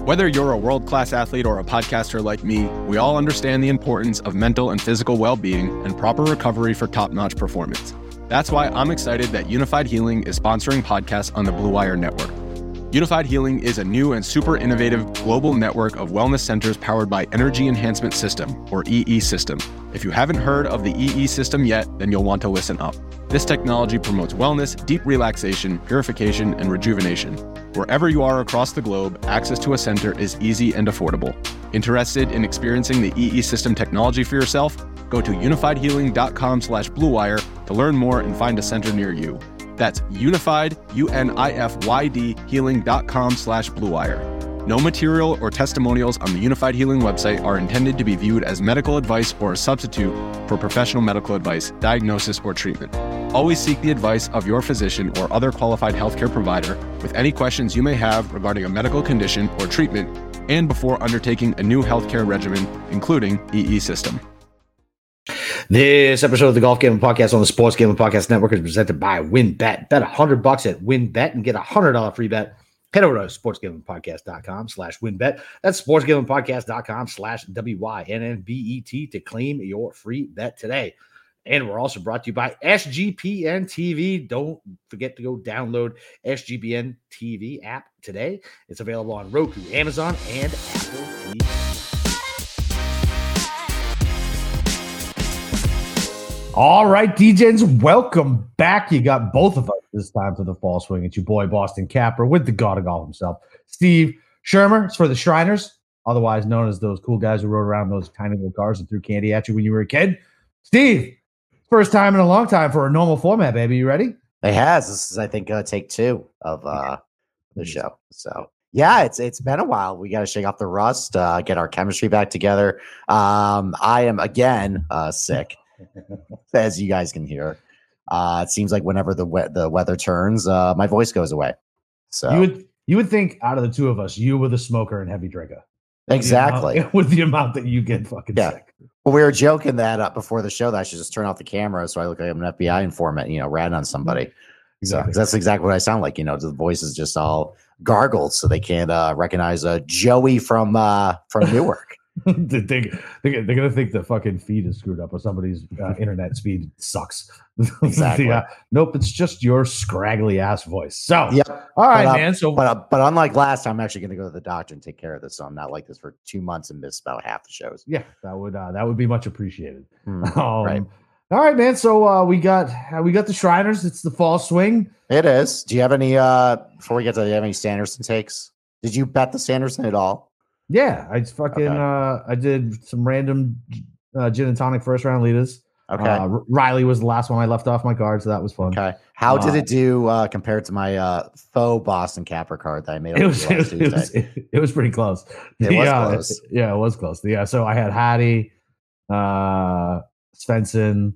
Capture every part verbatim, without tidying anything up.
Whether you're a world-class athlete or a podcaster like me, we all understand the importance of mental and physical well-being and proper recovery for top-notch performance. That's why I'm excited that Unified Healing is sponsoring podcasts on the Blue Wire Network. Unified Healing is a new and super innovative global network of wellness centers powered by Energy Enhancement System, or E E System. If you haven't heard of the E E System yet, then you'll want to listen up. This technology promotes wellness, deep relaxation, purification, and rejuvenation. Wherever you are across the globe, access to a center is easy and affordable. Interested in experiencing the E E System technology for yourself? Go to unified healing dot com slash blue wire to learn more and find a center near you. That's unified, U N I F Y D, healing.com slash blue wire. No material or testimonials on the Unified Healing website are intended to be viewed as medical advice or a substitute for professional medical advice, diagnosis, or treatment. Always seek the advice of your physician or other qualified healthcare provider with any questions you may have regarding a medical condition or treatment and before undertaking a new healthcare regimen, including E E System. This episode of the Golf Gambling Podcast on the Sports Gambling Podcast Network is presented by WynnBET. Bet one hundred bucks at WynnBET and get a one hundred dollars free bet. Head over to sportsgamblingpodcast.com slash WynnBET. That's sportsgamblingpodcast.com slash W Y N N B E T to claim your free bet today. And we're also brought to you by S G P N T V. Don't forget to go download S G P N T V app today. It's available on Roku, Amazon, and Apple T V. All right, D Js, welcome back. You got both of us this time for the fall swing. It's your boy, Boston Capper, with the god of golf himself, Steve Shermer. It's for the Shriners, otherwise known as those cool guys who rode around those tiny little cars and threw candy at you when you were a kid. Steve, first time in a long time for a normal format, baby. You ready? It has. This is, I think, uh, take two of uh, the show. So, yeah, it's it's been a while. We got to shake off the rust, uh, get our chemistry back together. Um, I am, again, uh, sick. As you guys can hear, uh, it seems like whenever the we- the weather turns, uh, my voice goes away. So you would you would think out of the two of us, you were the smoker and heavy drinker. Exactly, with the amount, with the amount that you get fucking yeah. sick. Well, we were joking that uh, before the show that I should just turn off the camera so I look like I'm an F B I informant, you know, ratting on somebody. Exactly, so, that's exactly what I sound like. You know, the voice is just all gargled, so they can't uh, recognize uh, Joey from uh, from Newark. they think, they're going to think the fucking feed is screwed up or somebody's uh, internet speed sucks. Exactly. Yeah. Nope, it's just your scraggly ass voice. So, yep. All right, but, uh, man. So, but uh, but unlike last time, I'm actually going to go to the doctor and take care of this. So I'm not like this for two months and miss about half the shows. Yeah, that would uh, that would be much appreciated. Mm, um, right. All right, man. So uh, we got uh, we got the Shriners. It's the fall swing. It is. Do you have any? Uh, before we get to, do you have any Sanderson takes? Did you bet the Sanderson at all? Yeah, I just fucking Okay. uh, I did some random uh, gin and tonic first round leaders. Okay. Uh, R- Riley was the last one I left off my card, so that was fun. Okay. How did Uh, it do uh, compared to my uh, faux Boston Capper card that I made? It was, last it, was, Tuesday? it, was, it was pretty close. It was yeah, close. Yeah, it was close. Yeah, so I had Hattie, uh, Svensson,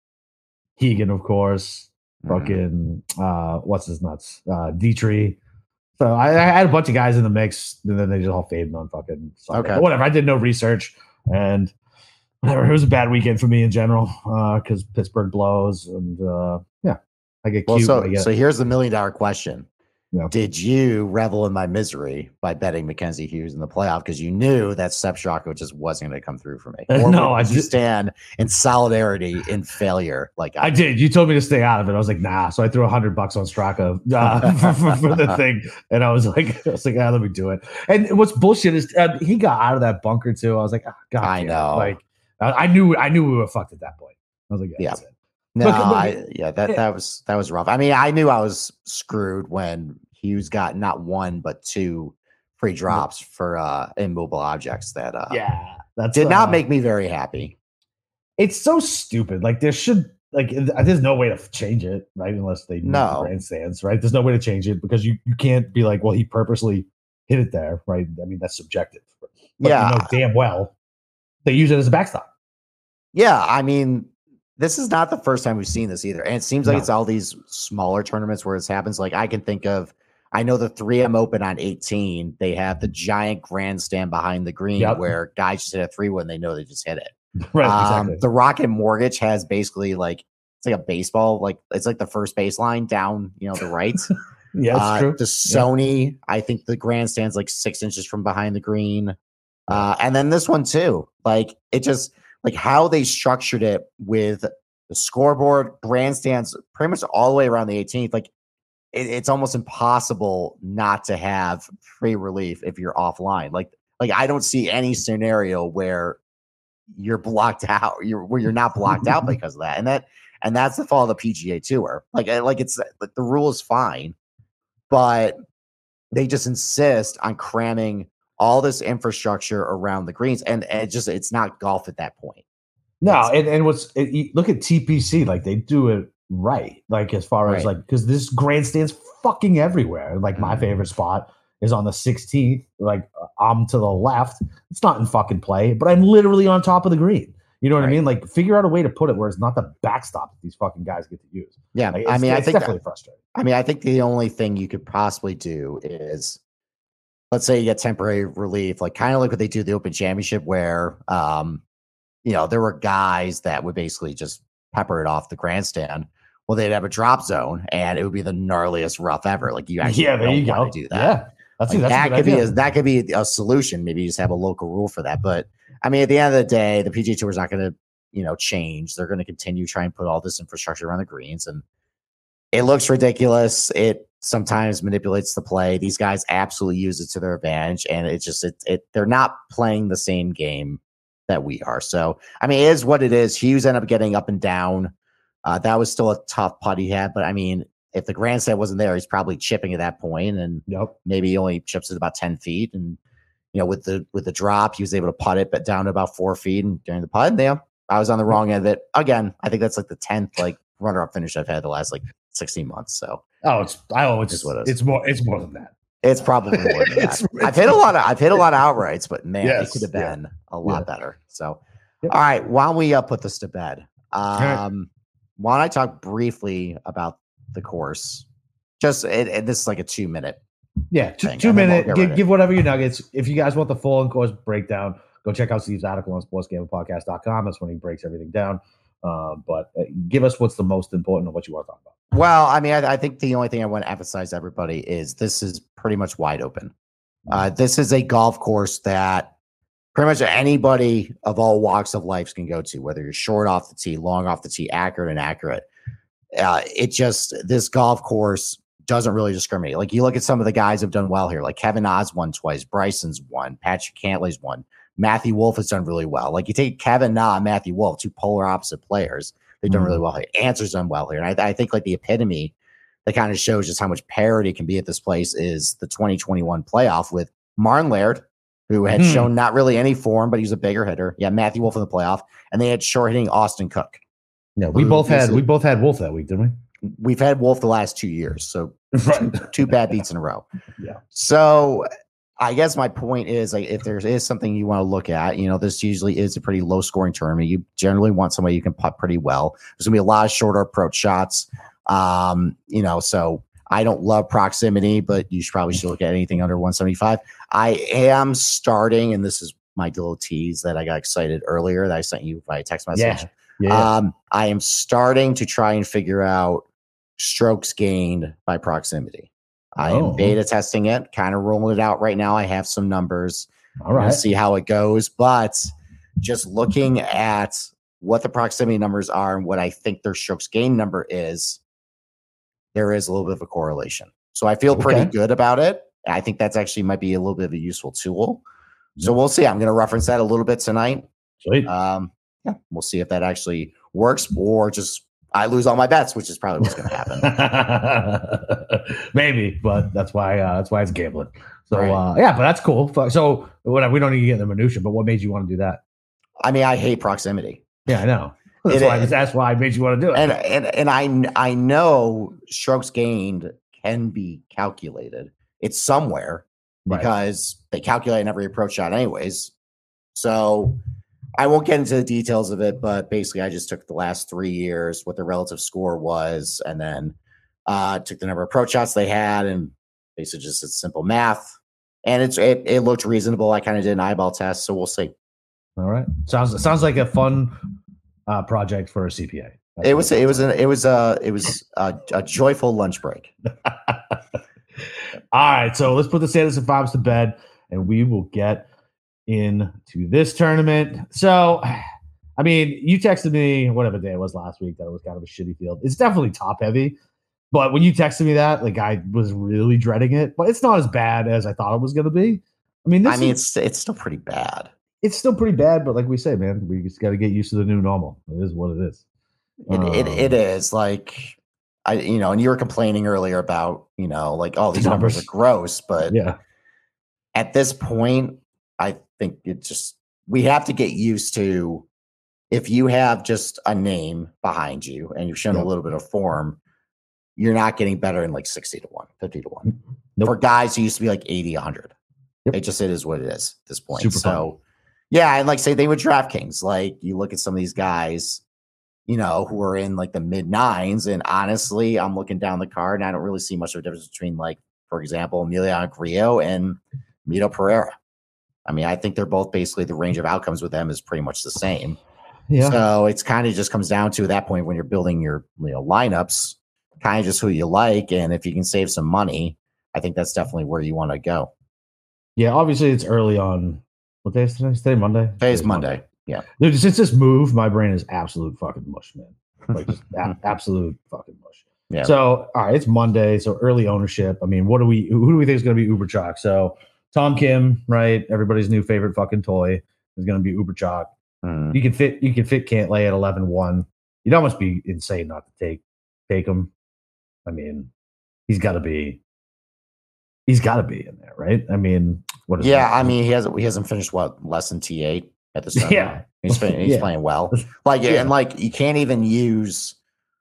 Keegan, of course, Mhm. fucking uh, what's his nuts, uh, Dietrich. So I, I had a bunch of guys in the mix, and then they just all faded on fucking Sunday. Okay. But whatever. I did no research, and whatever. It was a bad weekend for me in general because Pittsburgh blows, and uh, yeah, I get Well, cute. so I get, so here's the million dollar question. Yeah. Did you revel in my misery by betting Mackenzie Hughes in the playoff because you knew that Sepp Straka just wasn't going to come through for me? Or No, would I you just- stand in solidarity in failure like I, I did. You told me to stay out of it. I was like, nah. So I threw a hundred bucks on Straka uh, for, for, for the thing, and I was like, I was like, ah, let me do it. And what's bullshit is uh, he got out of that bunker too. I was like, oh, God, I damn it. know. Like, I, I knew, I knew we were fucked at that point. I was like, yeah, Yeah. that's it. No, Look, look, I, yeah, that that was that was rough. I mean, I knew I was screwed when Hughes got not one but two free drops for uh, immobile objects that uh, Yeah, that's did not uh, make me very happy. It's so stupid. Like there should like there's no way to change it, right? Unless they move No. the grandstands, right? There's no way to change it because you you can't be like, well, he purposely hit it there, right? I mean, that's subjective. But Yeah. you know damn well they use it as a backstop. Yeah, I mean, this is not the first time we've seen this either. And it seems like No. it's all these smaller tournaments where this happens. Like I can think of, I know the three M Open on eighteen, they have the giant grandstand behind the green Yep. where guys just hit a three when they know they just hit it. Right, Um, exactly. The Rocket Mortgage has basically like, it's like a baseball, like it's like the first baseline down, you know, the right. Yeah, that's uh, true. The Sony, yeah. I think the grandstand's like six inches from behind the green. Uh, and then this one too. Like it just like how they structured it with the scoreboard, grandstands, pretty much all the way around the eighteenth. Like it, it's almost impossible not to have free relief if you're offline. Like like I don't see any scenario where you're blocked out. You're where you're not blocked out because of that. And that and that's the fall of the P G A Tour. Like like it's like the rule is fine, but they just insist on cramming all this infrastructure around the greens, and, and it just it's not golf at that point. No, and, and what's it, look at T P C, like they do it right, like as far right. as like because this grandstand's fucking everywhere. Like mm-hmm. my favorite spot is on the sixteenth. Like I'm to the left. It's not in fucking play, but I'm literally on top of the green. You know what right. I mean? Like figure out a way to put it where it's not the backstop that these fucking guys get to use. Yeah, like, I mean, I think definitely that, frustrating. I mean, I think the only thing you could possibly do is, let's say you get temporary relief, like kind of like what they do the Open Championship, where, um, you know, there were guys that would basically just pepper it off the grandstand. Well, they'd have a drop zone, and it would be the gnarliest rough ever. Like you actually yeah, there don't you want go. to do that. Yeah, that's, like, that's that could idea. be a, that could be a solution. Maybe you just have a local rule for that. But I mean, at the end of the day, the P G A Tour is not going to, you know, change. They're going to continue trying to put all this infrastructure around the greens, and it looks ridiculous. It sometimes manipulates the play. These guys absolutely use it to their advantage, and it just it, it they're not playing the same game that we are. So I mean, it is what it is. Hughes ended up getting up and down. Uh, that was still a tough putt he had, but I mean, if the grandstand wasn't there, he's probably chipping at that point, and yep. maybe he only chips it about ten feet. And you know, with the with the drop, he was able to putt it, but down to about four feet. And during the putt, yeah, I was on the wrong end of it again. I think that's like the tenth like runner-up finish I've had the last like sixteen months. So oh, it's I always it's what it is. It's more it's more than that. It's probably more than that. I've hit a lot of I've hit a lot of outrights, but man, yes, it could have been yeah. a lot yeah. better. So, yep. all right, why don't we uh, put this to bed? Um, right. Why don't I talk briefly about the course? Just it, it, this is like a two minute. Yeah, two, two minute. We'll give, give whatever your nuggets. If you guys want the full and course breakdown, go check out Steve's article on sports gambling podcast dot com. That's when he breaks everything down. Um, but uh, give us what's the most important and what you want to talk about. Well, I mean, I, I think the only thing I want to emphasize to everybody is this is pretty much wide open. Uh, this is a golf course that pretty much anybody of all walks of life can go to, whether you're short off the tee, long off the tee, accurate and accurate. Uh, it just, this golf course doesn't really discriminate. Like you look at some of the guys who've done well here, like Kevin Na's won twice, Bryson's won, Patrick Cantlay's won, Matthew Wolff has done really well. Like you take Kevin Na and Matthew Wolff, two polar opposite players, they've done mm-hmm. really well here. Answer's done well here. And I, I think like the epitome that kind of shows just how much parity can be at this place is the twenty twenty-one playoff with Martin Laird, who had mm-hmm. shown not really any form, but he's a bigger hitter. Yeah, Matthew Wolff in the playoff, and they had short hitting Austin Cook. Yeah, we both had we both had Wolff that week, didn't we? We've had Wolff the last two years, so right. two, two bad beats in a row. Yeah. So I guess my point is, like, if there is something you want to look at, you know, this usually is a pretty low scoring tournament. You generally want somebody you can putt pretty well. There's gonna be a lot of shorter approach shots. Um, you know, so I don't love proximity, but you should probably should look at anything under one seventy-five. I am starting, and this is my little tease that I got excited earlier that I sent you via text message. Yeah. Yeah. Um, I am starting to try and figure out strokes gained by proximity. I oh. am beta testing it, kind of rolling it out right now. I have some numbers. All right. See how it goes. But just looking at what the proximity numbers are and what I think their strokes gained number is, there is a little bit of a correlation. So I feel pretty okay. good about it. I think that's actually might be a little bit of a useful tool. So we'll see. I'm going to reference that a little bit tonight. Sweet. Um, yeah, we'll see if that actually works, or just I lose all my bets, which is probably what's going to happen. Maybe, but that's why uh, that's why it's gambling. So right. uh, yeah, but that's cool. So whatever, we don't need to get in the minutia. But what made you want to do that? I mean, I hate proximity. Yeah, I know. That's it, why. That's why I made you want to do it. And and and I I know strokes gained can be calculated. It's somewhere right. because they calculate in every approach shot, anyways. So I won't get into the details of it, but basically I just took the last three years, what the relative score was, and then uh, took the number of approach shots they had, and basically just it's simple math. And it's it, it looked reasonable. I kind of did an eyeball test, so we'll see. All right. Sounds sounds like a fun uh, project for a C P A. It was it was a it was a it was a, a joyful lunch break. All right, so let's put the Sanderson and Fobs to bed, and we will get into this tournament. So, I mean, you texted me whatever day it was last week that it was kind of a shitty field. It's definitely top heavy, but when you texted me that, like I was really dreading it. But it's not as bad as I thought it was going to be. I mean, this I mean, is, it's it's still pretty bad. It's still pretty bad, but like we say, man, we just got to get used to the new normal. It is what it is. It, um, it it is like I you know, and you were complaining earlier about you know like oh these numbers are gross, but yeah, at this point, I think it just we have to get used to if you have just a name behind you and you've shown yep. a little bit of form, you're not getting better in like sixty to one, fifty to one. Nope. For guys who used to be like eighty, one hundred. Yep. It just it is what it is at this point. Super so fun. Yeah, and like say they would DraftKings, like you look at some of these guys, you know, who are in like the mid nines, and honestly, I'm looking down the card and I don't really see much of a difference between like, for example, Emiliano Grillo and Mito Pereira. I mean, I think they're both basically the range of outcomes with them is pretty much the same. Yeah. So it's kind of just comes down to at that point when you're building your you know lineups, kind of just who you like, and if you can save some money, I think that's definitely where you want to go. Yeah, obviously it's early on. What day is today? Today Monday. Today's Monday. Monday. Yeah. Dude, since this move, my brain is absolute fucking mush, man. Like just a- absolute fucking mush. Yeah. So all right, it's Monday, so early ownership. I mean, what do we? Who do we think is going to be Uber Chalk? So Tom Kim, right? Everybody's new favorite fucking toy is going to be Uber Chalk. Mm. You can fit. You can fit Cantlay at eleven one. You'd almost be insane not to take take him. I mean, he's got to be. He's got to be in there, right? I mean, what is yeah, that? I mean, he hasn't he hasn't finished what less than T eight at the start. Yeah, he's playing, he's yeah. playing well. Like Yeah. and like you can't even use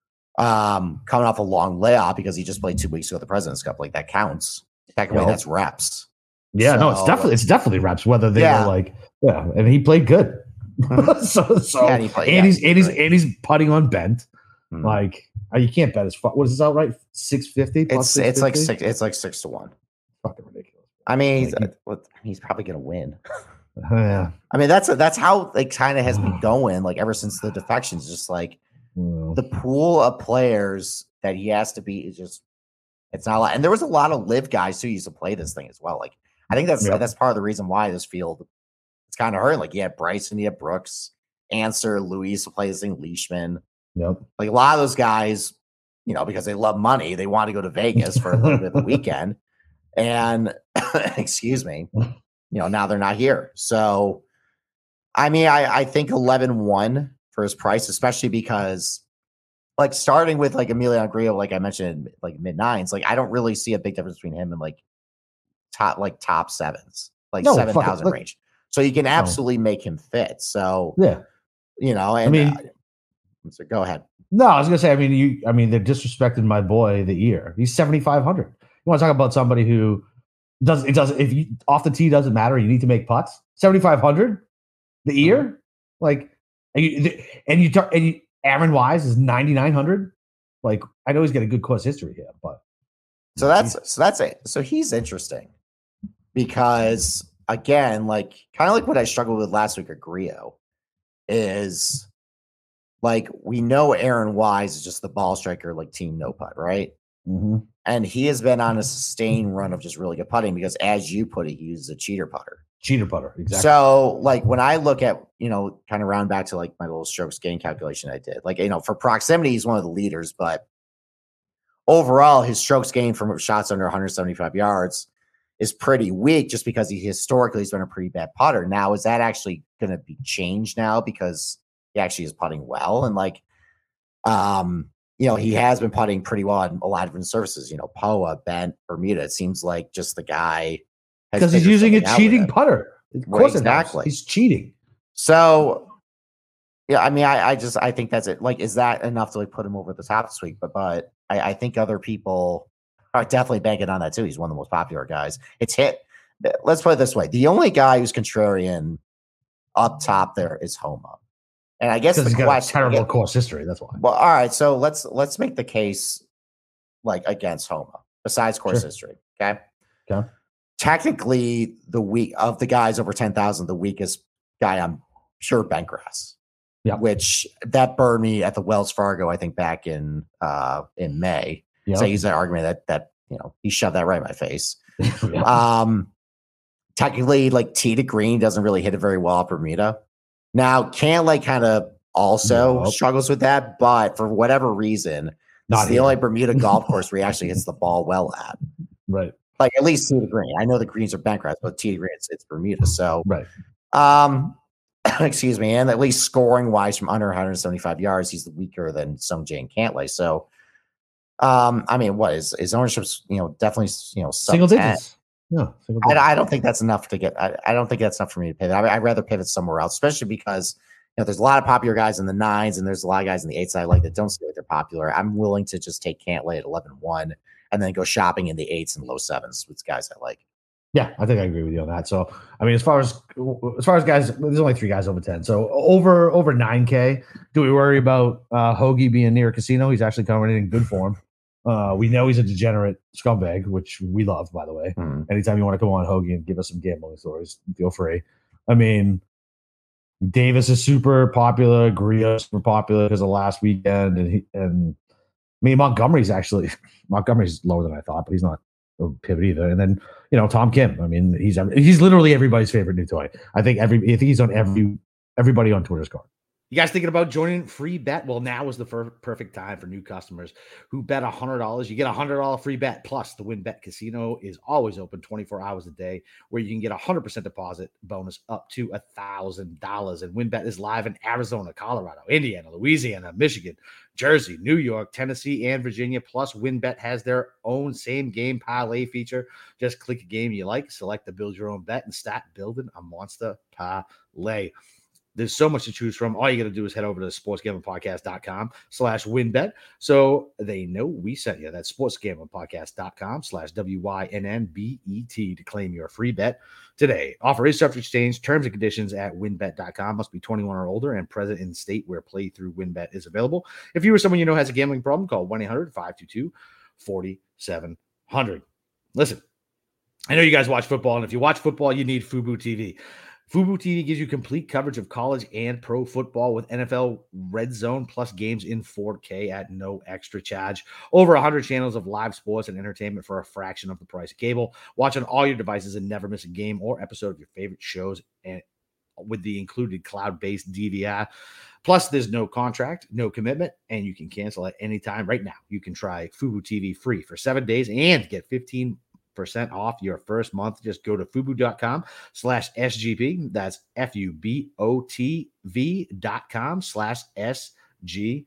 um coming off a long layoff because he just played two weeks ago at the President's Cup. Like that counts. Technically, Yeah. that's reps. Yeah, So, no, it's definitely it's definitely reps. Whether they Yeah. were like, yeah, and he played good. so, so Yeah, and, and he played- and yeah, he's he's and he's great. and he's putting on bent. Mhm. Like uh, you can't bet his. fu- What is this outright? Six fifty. It's it's like six it's like six to one. Fucking ridiculous. I mean, he's, Like, uh, he's probably gonna win. Yeah. I mean, that's that's how it kind of has been going, like ever since the defections. Just like Well, the pool of players that he has to be is just it's not a lot. And there was a lot of live guys who used to play this thing as well. Like I think that's Yep. that's part of the reason why this field it's kind of hurt. Like you had Bryson, you had Brooks, Answer, Luis to play this thing, Leishman. Yep. Like a lot of those guys, you know, because they love money, they want to go to Vegas for a little bit of the weekend. And excuse me, you know, now they're not here. So, I mean, I, I think eleven one for his price, especially because, like, starting with like Emiliano Grillo, like I mentioned, like mid nines, like I don't really see a big difference between him and like top, like top sevens, like No, seven fuck it, thousand look- range. So you can absolutely make him fit. So, Yeah. you know, and mean- uh, so go ahead. No, I was gonna say. I mean, you. I mean, they're disrespecting my boy the ear. He's seventy five hundred. You want to talk about somebody who does it? Does if you off the tee doesn't matter. You need to make putts. Seventy five hundred. The ear, like, and you and you, talk, and you Aaron Wise is ninety nine hundred. Like, I know he's got a good course history here, but So that's so that's it. So he's interesting because again, like kind of like what I struggled with last week at Grillo is like we know Aaron Wise is just the ball striker, like team no putt, right? Mhm. And he has been on a sustained run of just really good putting because, as you put it, he uses a cheater putter. cheater putter. Exactly. So, like when I look at, you know, kind of round back to like my little strokes gain calculation I did, like, you know, for proximity, he's one of the leaders, but overall, his strokes gained from shots under one hundred seventy-five yards is pretty weak just because he historically has been a pretty bad putter. Now, is that actually going to be changed now because he actually is putting well? And like, um, you know, he has been putting pretty well on a lot of different surfaces, you know, P O A, Bent, Bermuda. It seems like just the guy has Because he's figured using a something out with cheating it. putter. Of Right, course, it exactly. helps. He's cheating. So, yeah, I mean, I, I just I think that's it. Like, is that enough to like put him over the top this week? But but I, I think other people are definitely banking on that too. He's one of the most popular guys. It's hit. Let's put it this way: the only guy who's contrarian up top there is Homa, and I guess Because the he's got a question. terrible yeah, course history. That's why. well, all right. So let's let's make the case like against Homa, besides course Sure. history. Okay. Okay. Technically, the weak of the guys over ten thousand, the weakest guy, I'm sure, Bentgrass. Yeah. which that burned me at the Wells Fargo, I think back in uh, in May. Yep. So I use that argument that that you know he shoved that right in my face. Yeah. Um, technically, like tee to green doesn't really hit it very well at Bermuda. Now, Cantlay kind of also Nope. struggles with that, but for whatever reason, this Not is the here. only Bermuda golf course where he actually hits the ball well at. Right. Like at least tee to green. I know the greens are bent grass, but tee to green, it's, it's Bermuda. So, Right. um, excuse me, and at least scoring wise from under one hundred seventy-five yards, he's weaker than Sung Jae and Cantlay. So, um, I mean, what is his ownership's you know definitely you know sub Single ten. digits. Yeah. Single I, digits. I don't think that's enough to get. I, I don't think that's enough for me to pivot. I, I'd rather pivot somewhere else, especially because you know there's a lot of popular guys in the nines, and there's a lot of guys in the eights I like that don't seem like they're popular. I'm willing to just take Cantlay at eleven one and then go shopping in the eights and low sevens with guys I like. Yeah, I think I agree with you on that. So, I mean, as far as as far as guys, there's only three guys over ten. So over over nine K. Do we worry about uh, Hoagie being near a casino? He's actually coming in good form. Uh, we know he's a degenerate scumbag, which we love, by the way. Hmm. Anytime you want to come on Hoagie and give us some gambling stories, feel free. I mean, Davis is super popular. Griot's super popular because of last weekend, and he, and I mean Montgomery's actually Montgomery's lower than I thought, but he's not a pivot either. And then you know Tom Kim. I mean, he's he's literally everybody's favorite new toy. I think every I think he's on every everybody on Twitter's card. You guys thinking about joining free bet? Well, now is the fir- perfect time for new customers who bet one hundred dollars. You get a one hundred dollars free bet. Plus, the WynnBET Casino is always open twenty-four hours a day, where you can get a one hundred percent deposit bonus up to one thousand dollars. And WynnBET is live in Arizona, Colorado, Indiana, Louisiana, Michigan, Jersey, New York, Tennessee, and Virginia. Plus, WynnBET has their own same-game parlay feature. Just click a game you like, select the build your own bet, and start building a monster parlay. There's so much to choose from. All you got to do is head over to sportsgamblingpodcast.com slash WynnBET so they know we sent you. That's sportsgamblingpodcast.com slash W Y N N B E T to claim your free bet today. Offer is subject to change. Terms and conditions at wynnbet dot com. Must be twenty-one or older and present in the state where play through WynnBET is available. If you or someone you know has a gambling problem, call one eight hundred five two two four seven zero zero. Listen, I know you guys watch football, and if you watch football, you need Fubo T V. Fubo T V gives you complete coverage of college and pro football with N F L Red Zone plus games in four K at no extra charge. Over one hundred channels of live sports and entertainment for a fraction of the price of cable. Watch on all your devices and never miss a game or episode of your favorite shows and with the included cloud-based D V R. Plus, there's no contract, no commitment, and you can cancel at any time. Right now, you can try Fubo T V free for seven days and get fifteen percent off your first month. Just go to fubo.com slash SGP. That's F-U-B-O-T-V dot com slash S-G-P.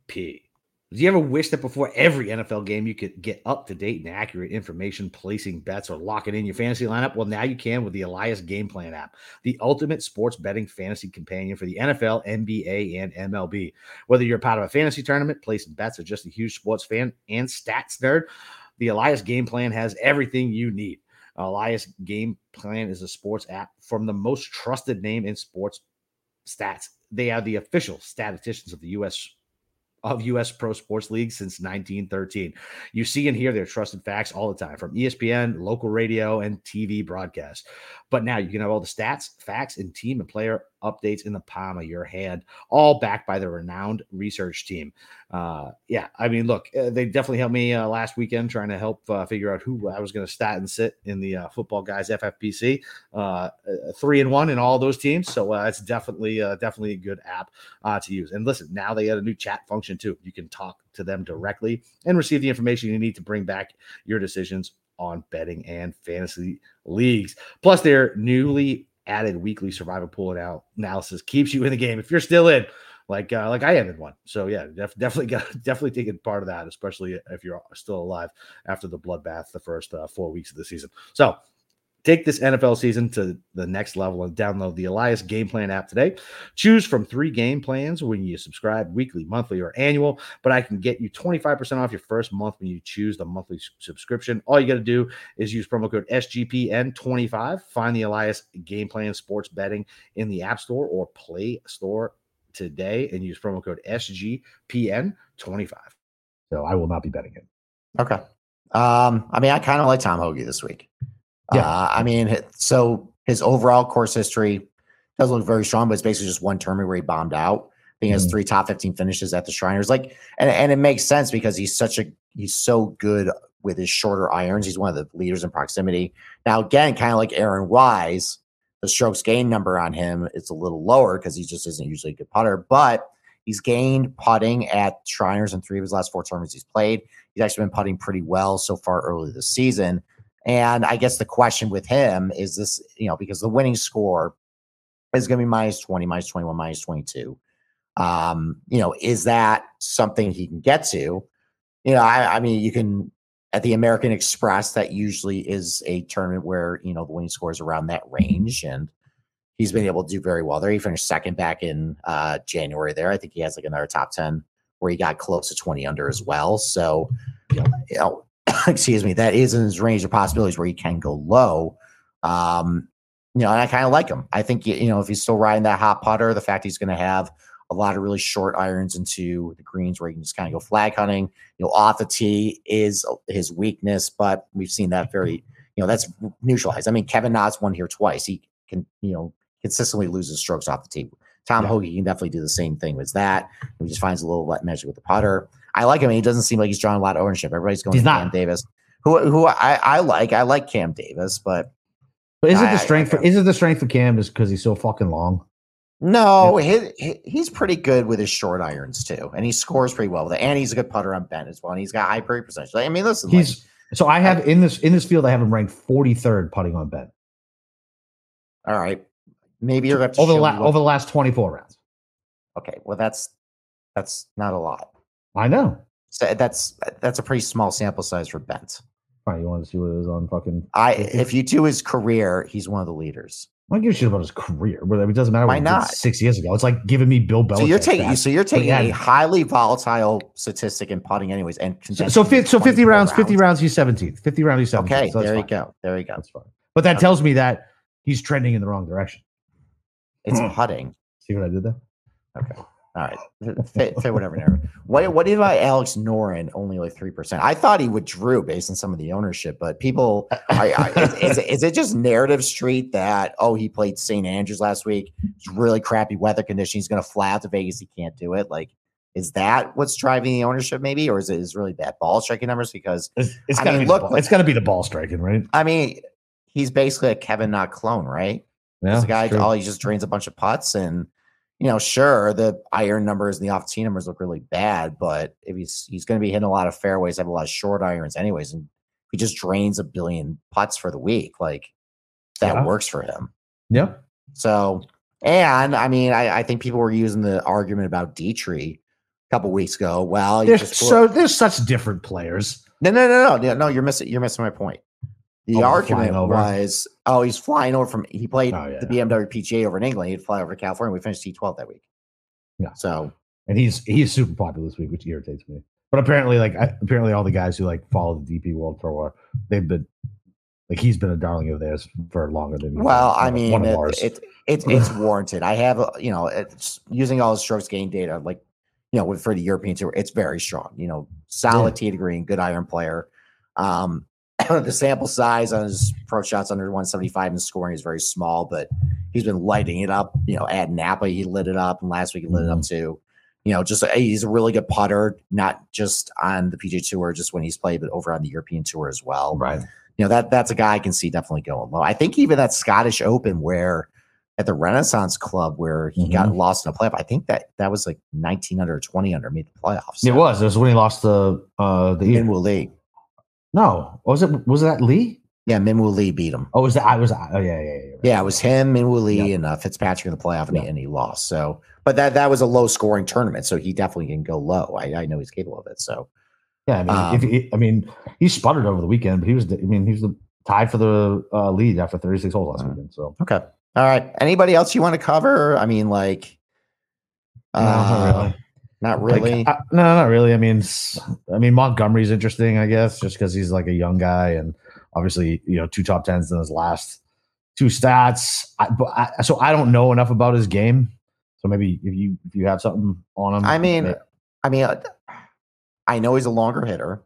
Do you ever wish that before every N F L game you could get up-to-date and accurate information, placing bets or locking in your fantasy lineup? Well, now you can with the Elias Game Plan app, the ultimate sports betting fantasy companion for the N F L, N B A, and M L B. Whether you're part of a fantasy tournament, placing bets, or just a huge sports fan and stats nerd, the Elias Game Plan has everything you need. Elias Game Plan is a sports app from the most trusted name in sports stats. They are the official statisticians of the U S of U S Pro Sports League since nineteen thirteen. You see and hear their trusted facts all the time from E S P N, local radio, and T V broadcasts. But now you can have all the stats, facts, and team and player updates in the palm of your hand, all backed by the renowned research team. Uh, yeah, I mean, look, uh, they definitely helped me uh, last weekend trying to help uh, figure out who I was going to start and sit in the uh, Football Guys F F P C. Uh, three and one in all those teams, so uh, it's definitely, uh, definitely a good app uh, to use. And listen, now they got a new chat function too. You can talk to them directly and receive the information you need to bring back your decisions on betting and fantasy leagues. Plus, their newly added weekly survivor pool anal- analysis keeps you in the game if you're still in, like uh, like I am in one. So yeah, def- definitely got definitely taking part of that, especially if you're still alive after the bloodbath the first uh, four weeks of the season. So take this N F L season to the next level and download the Elias Game Plan app today. Choose from three game plans when you subscribe weekly, monthly, or annual, but I can get you twenty-five percent off your first month when you choose the monthly subscription. All you got to do is use promo code S G P N twenty-five. Find the Elias Game Plan sports betting in the App Store or Play Store today and use promo code S G P N twenty-five. So I will not be betting it. Okay. Um, I mean, I kind of like Tom Hoagie this week. Yeah, uh, I mean, so his overall course history doesn't look very strong, but it's basically just one tournament where he bombed out. think he has three top fifteen finishes at the Shriners. Like, and, and it makes sense because he's such a he's so good with his shorter irons. He's one of the leaders in proximity. Now, again, kind of like Aaron Wise, the strokes gain number on him is a little lower because he just isn't usually a good putter, but he's gained putting at Shriners in three of his last four tournaments he's played. He's actually been putting pretty well so far early this season. And I guess the question with him is this, you know, because the winning score is going to be minus twenty, minus twenty-one, minus twenty-two. Um, you know, is that something he can get to? You know, I, I mean, you can, at the American Express, that usually is a tournament where, you know, the winning score is around that range. And he's been able to do very well there. He finished second back in uh, January there. I think he has like another top ten where he got close to twenty under as well. So, you know, you know excuse me, that is in his range of possibilities where he can go low. Um, you know, and I kind of like him. I think, you know, if he's still riding that hot putter, the fact he's going to have a lot of really short irons into the greens where he can just kind of go flag hunting, you know, off the tee is his weakness, but we've seen that very, you know, that's neutralized. I mean, Kevin Na's won here twice. He can, you know, consistently loses strokes off the tee. Tom yeah. Hoge can definitely do the same thing with that. He just finds a little wet magic with the putter. I like him. He doesn't seem like he's drawing a lot of ownership. Everybody's going he's to not. Cam Davis, who who I, I like. I like Cam Davis, but but is it I, the strength? I, I, for, is it the strength for Cam is because he's so fucking long? No, yeah. he, he's pretty good with his short irons too, and he scores pretty well with it. And he's a good putter on bent as well. And he's got high birdie percentage. I mean, listen, he's like, so I have I, in this in this field. I have him ranked forty-third putting on bent. All right. Maybe you're going to over the la- over the last twenty-four rounds. Okay, well that's that's not a lot. I know. So that's that's a pretty small sample size for bent. All right, you want to see what it is on fucking? I if you do his career, he's one of the leaders. I don't give a shit about his career, but it doesn't matter. Why what not? Six years ago, it's like giving me Bill Belichick. So you're taking back. so you're taking a highly volatile statistic in putting, anyways. And so so, fi- so fifty rounds, rounds, fifty rounds, he's seventeenth. Fifty rounds, he's seventeenth. Okay, so there fine. you go. There you go. That's fine. But that okay. tells me that he's trending in the wrong direction. It's putting. See what I did there? Okay. All right. Say, say whatever. Never. What what did I Alex Noren only like three percent? I thought he withdrew based on some of the ownership, but people, I, I, is, is, it, is it just narrative street that oh he played Saint Andrews last week? It's really crappy weather conditions. He's going to fly out to Vegas. He can't do it. Like, is that what's driving the ownership? Maybe, or is it is really bad ball striking numbers? Because it's, it's got to be look, it's got to be the ball striking, right? I mean, he's basically a Kevin Knott clone, right? Yeah, he's a guy. True. All he just drains a bunch of putts and. You know, sure, the iron numbers and the off tee numbers look really bad, but if he's he's going to be hitting a lot of fairways, have a lot of short irons, anyways, and he just drains a billion putts for the week, like that yeah. works for him. Yeah. So, and I mean, I, I think people were using the argument about Dietrich a couple weeks ago. Well, there's so there's such different players. No, no, no, no, no. You're missing. You're missing my point. The oh, argument was, oh, he's flying over from, he played oh, yeah. the B M W P G A over in England. He'd fly over to California. We finished T twelve that week. Yeah. So, and he's, he's super popular this week, which irritates me. But apparently, like, I, apparently all the guys who like follow the D P World Tour, they've been, like, he's been a darling of theirs for longer than well, I mean, one of it, it, it, it's warranted. I have, you know, it's using all the strokes gain data, like, you know, for the European Tour, it's very strong, you know, solid yeah. tee to green, good iron player. Um, the sample size on his pro shots under one seventy-five and scoring is very small, but he's been lighting it up. You know, at Napa, he lit it up, and last week he lit mm-hmm. it up too. You know, just he's a really good putter, not just on the P G A Tour, just when he's played, but over on the European Tour as well. Right. You know, that that's a guy I can see definitely going low. I think even that Scottish Open where at the Renaissance Club where he mm-hmm. got lost in a playoff, I think that that was like nineteen under or twenty under made the playoffs. So. It was. It was when he lost the uh the Minwoo Lee. No, was it was that Lee? Yeah, Minwoo Lee beat him. Oh, was that? I was. Oh, yeah, yeah, yeah. Right. Yeah, it was him, Minwoo Lee, yep. and uh, Fitzpatrick in the playoff, and, yep. he, and he lost. So, but that that was a low scoring tournament, so he definitely can go low. I, I know he's capable of it. So, yeah, I mean, um, if he, I mean, he sputtered over the weekend, but he was. I mean, he was the tied for the uh, lead after thirty-six holes last uh, weekend. So, okay, all right. Anybody else you want to cover? I mean, like, uh, no, not really. Not really. Like, I, no, not really. I mean, I mean Montgomery's interesting, I guess, just because he's like a young guy and obviously, you know, two top tens in his last two stats. I, but I, so I don't know enough about his game. So maybe if you if you have something on him, I mean, maybe. I mean, I know he's a longer hitter.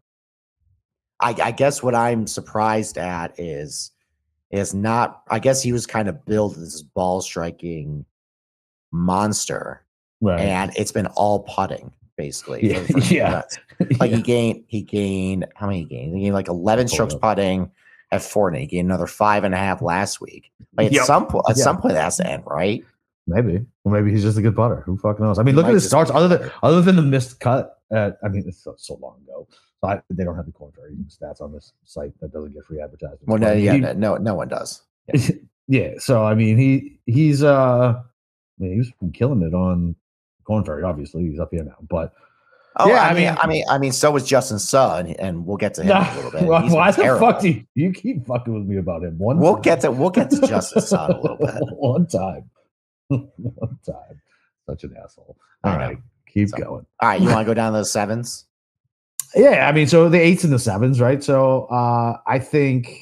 I, I guess what I'm surprised at is is not. I guess he was kind of billed as this ball striking monster. right. and it's been all putting basically. Yeah, for the first yeah. Like yeah. he gained, he gained how many gained? He gained like eleven Pull strokes up. putting at Fortnite. He gained another five and a half last week. Like at Yep. some point, at Yeah. some point, that has to end, right? Maybe, or maybe he's just a good putter. Who fucking knows? I mean, He look might at his just starts. be a Other than putter. other than the missed cut, at, I mean, it's so, so long ago, so I, they don't have the contrary stats on this site that doesn't get free advertising. Well, no, But yeah, he- no, no, no one does. Yeah. yeah. So I mean, he he's uh, I mean, he's been killing it on Corn Ferry. Obviously, he's up here now, but Oh, Yeah, I, I mean, mean- I mean, I mean, so was Justin Suh, and, and we'll get to him in a little bit. why, He's been why the terrible. fuck do you, you keep fucking with me about him? One, We'll time. get to we'll get to Justin Suh in a little bit. One time, one time. Such an asshole. I All know. right, keep So- going. All right, you want to go down to the sevens? Yeah, I mean, so the eights and the sevens, right? So uh I think.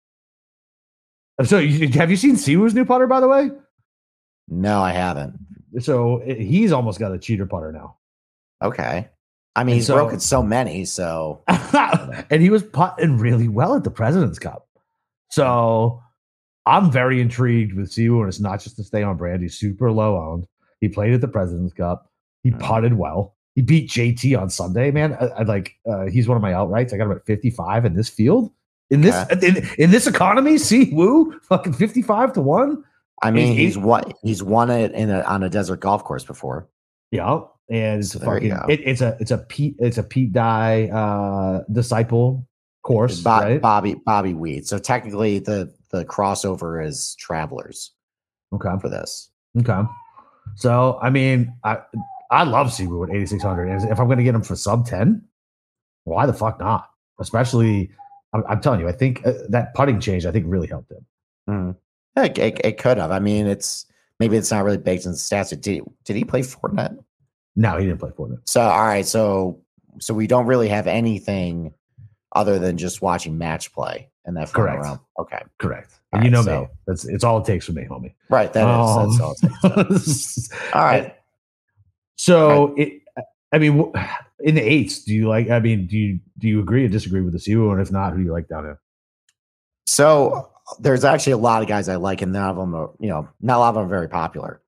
So you, have you seen Siwoo's new putter, by the way? No, I haven't. So it- he's almost got a cheater putter now, Okay. I mean, And he's so- broken so many, so and he was putting really well at the President's Cup. So I'm very intrigued with Siwoo, and it's not just to stay on brand. He's super low owned. He played at the President's Cup. He Mhm. putted well. He beat J T on Sunday, man. I, I like uh, he's one of my outrights. I got him at fifty-five in this field. In this Okay. in, in this economy, Siwoo fucking fifty-five to one. I mean, He's- he's won he's won it in a, on a desert golf course before. Yeah, and it's So a there you fucking go. it, it's a it's a Pete it's a Pete Dye uh disciple course, It's Bo- right? Bobby Bobby Weed. So technically, the the crossover is Travelers Okay, for this. okay. So I mean, I I love Siwoo at eighty-six hundred, and if I'm going to get him for sub ten, why the fuck not? Especially, I'm, I'm telling you, I think uh, that putting change I think really helped him. Mhm. It, it, it could have. I mean, it's maybe it's not really baked in the stats. Did he, did he play Fortnite? No, he didn't play Fortnite. So all right, so so we don't really have anything other than just watching match play and that final Correct. round. Okay, Correct. All And you right, know so- me. That's it's all it takes for me, homie. right. That is that's all. It takes. Um, All right. So it, I mean, w- in the eights, do you like? I mean, do you do you agree or disagree with the Siwoo? And if not, who do you like down there? So there's actually a lot of guys I like, and none of them are, you know, not a lot of them are very popular.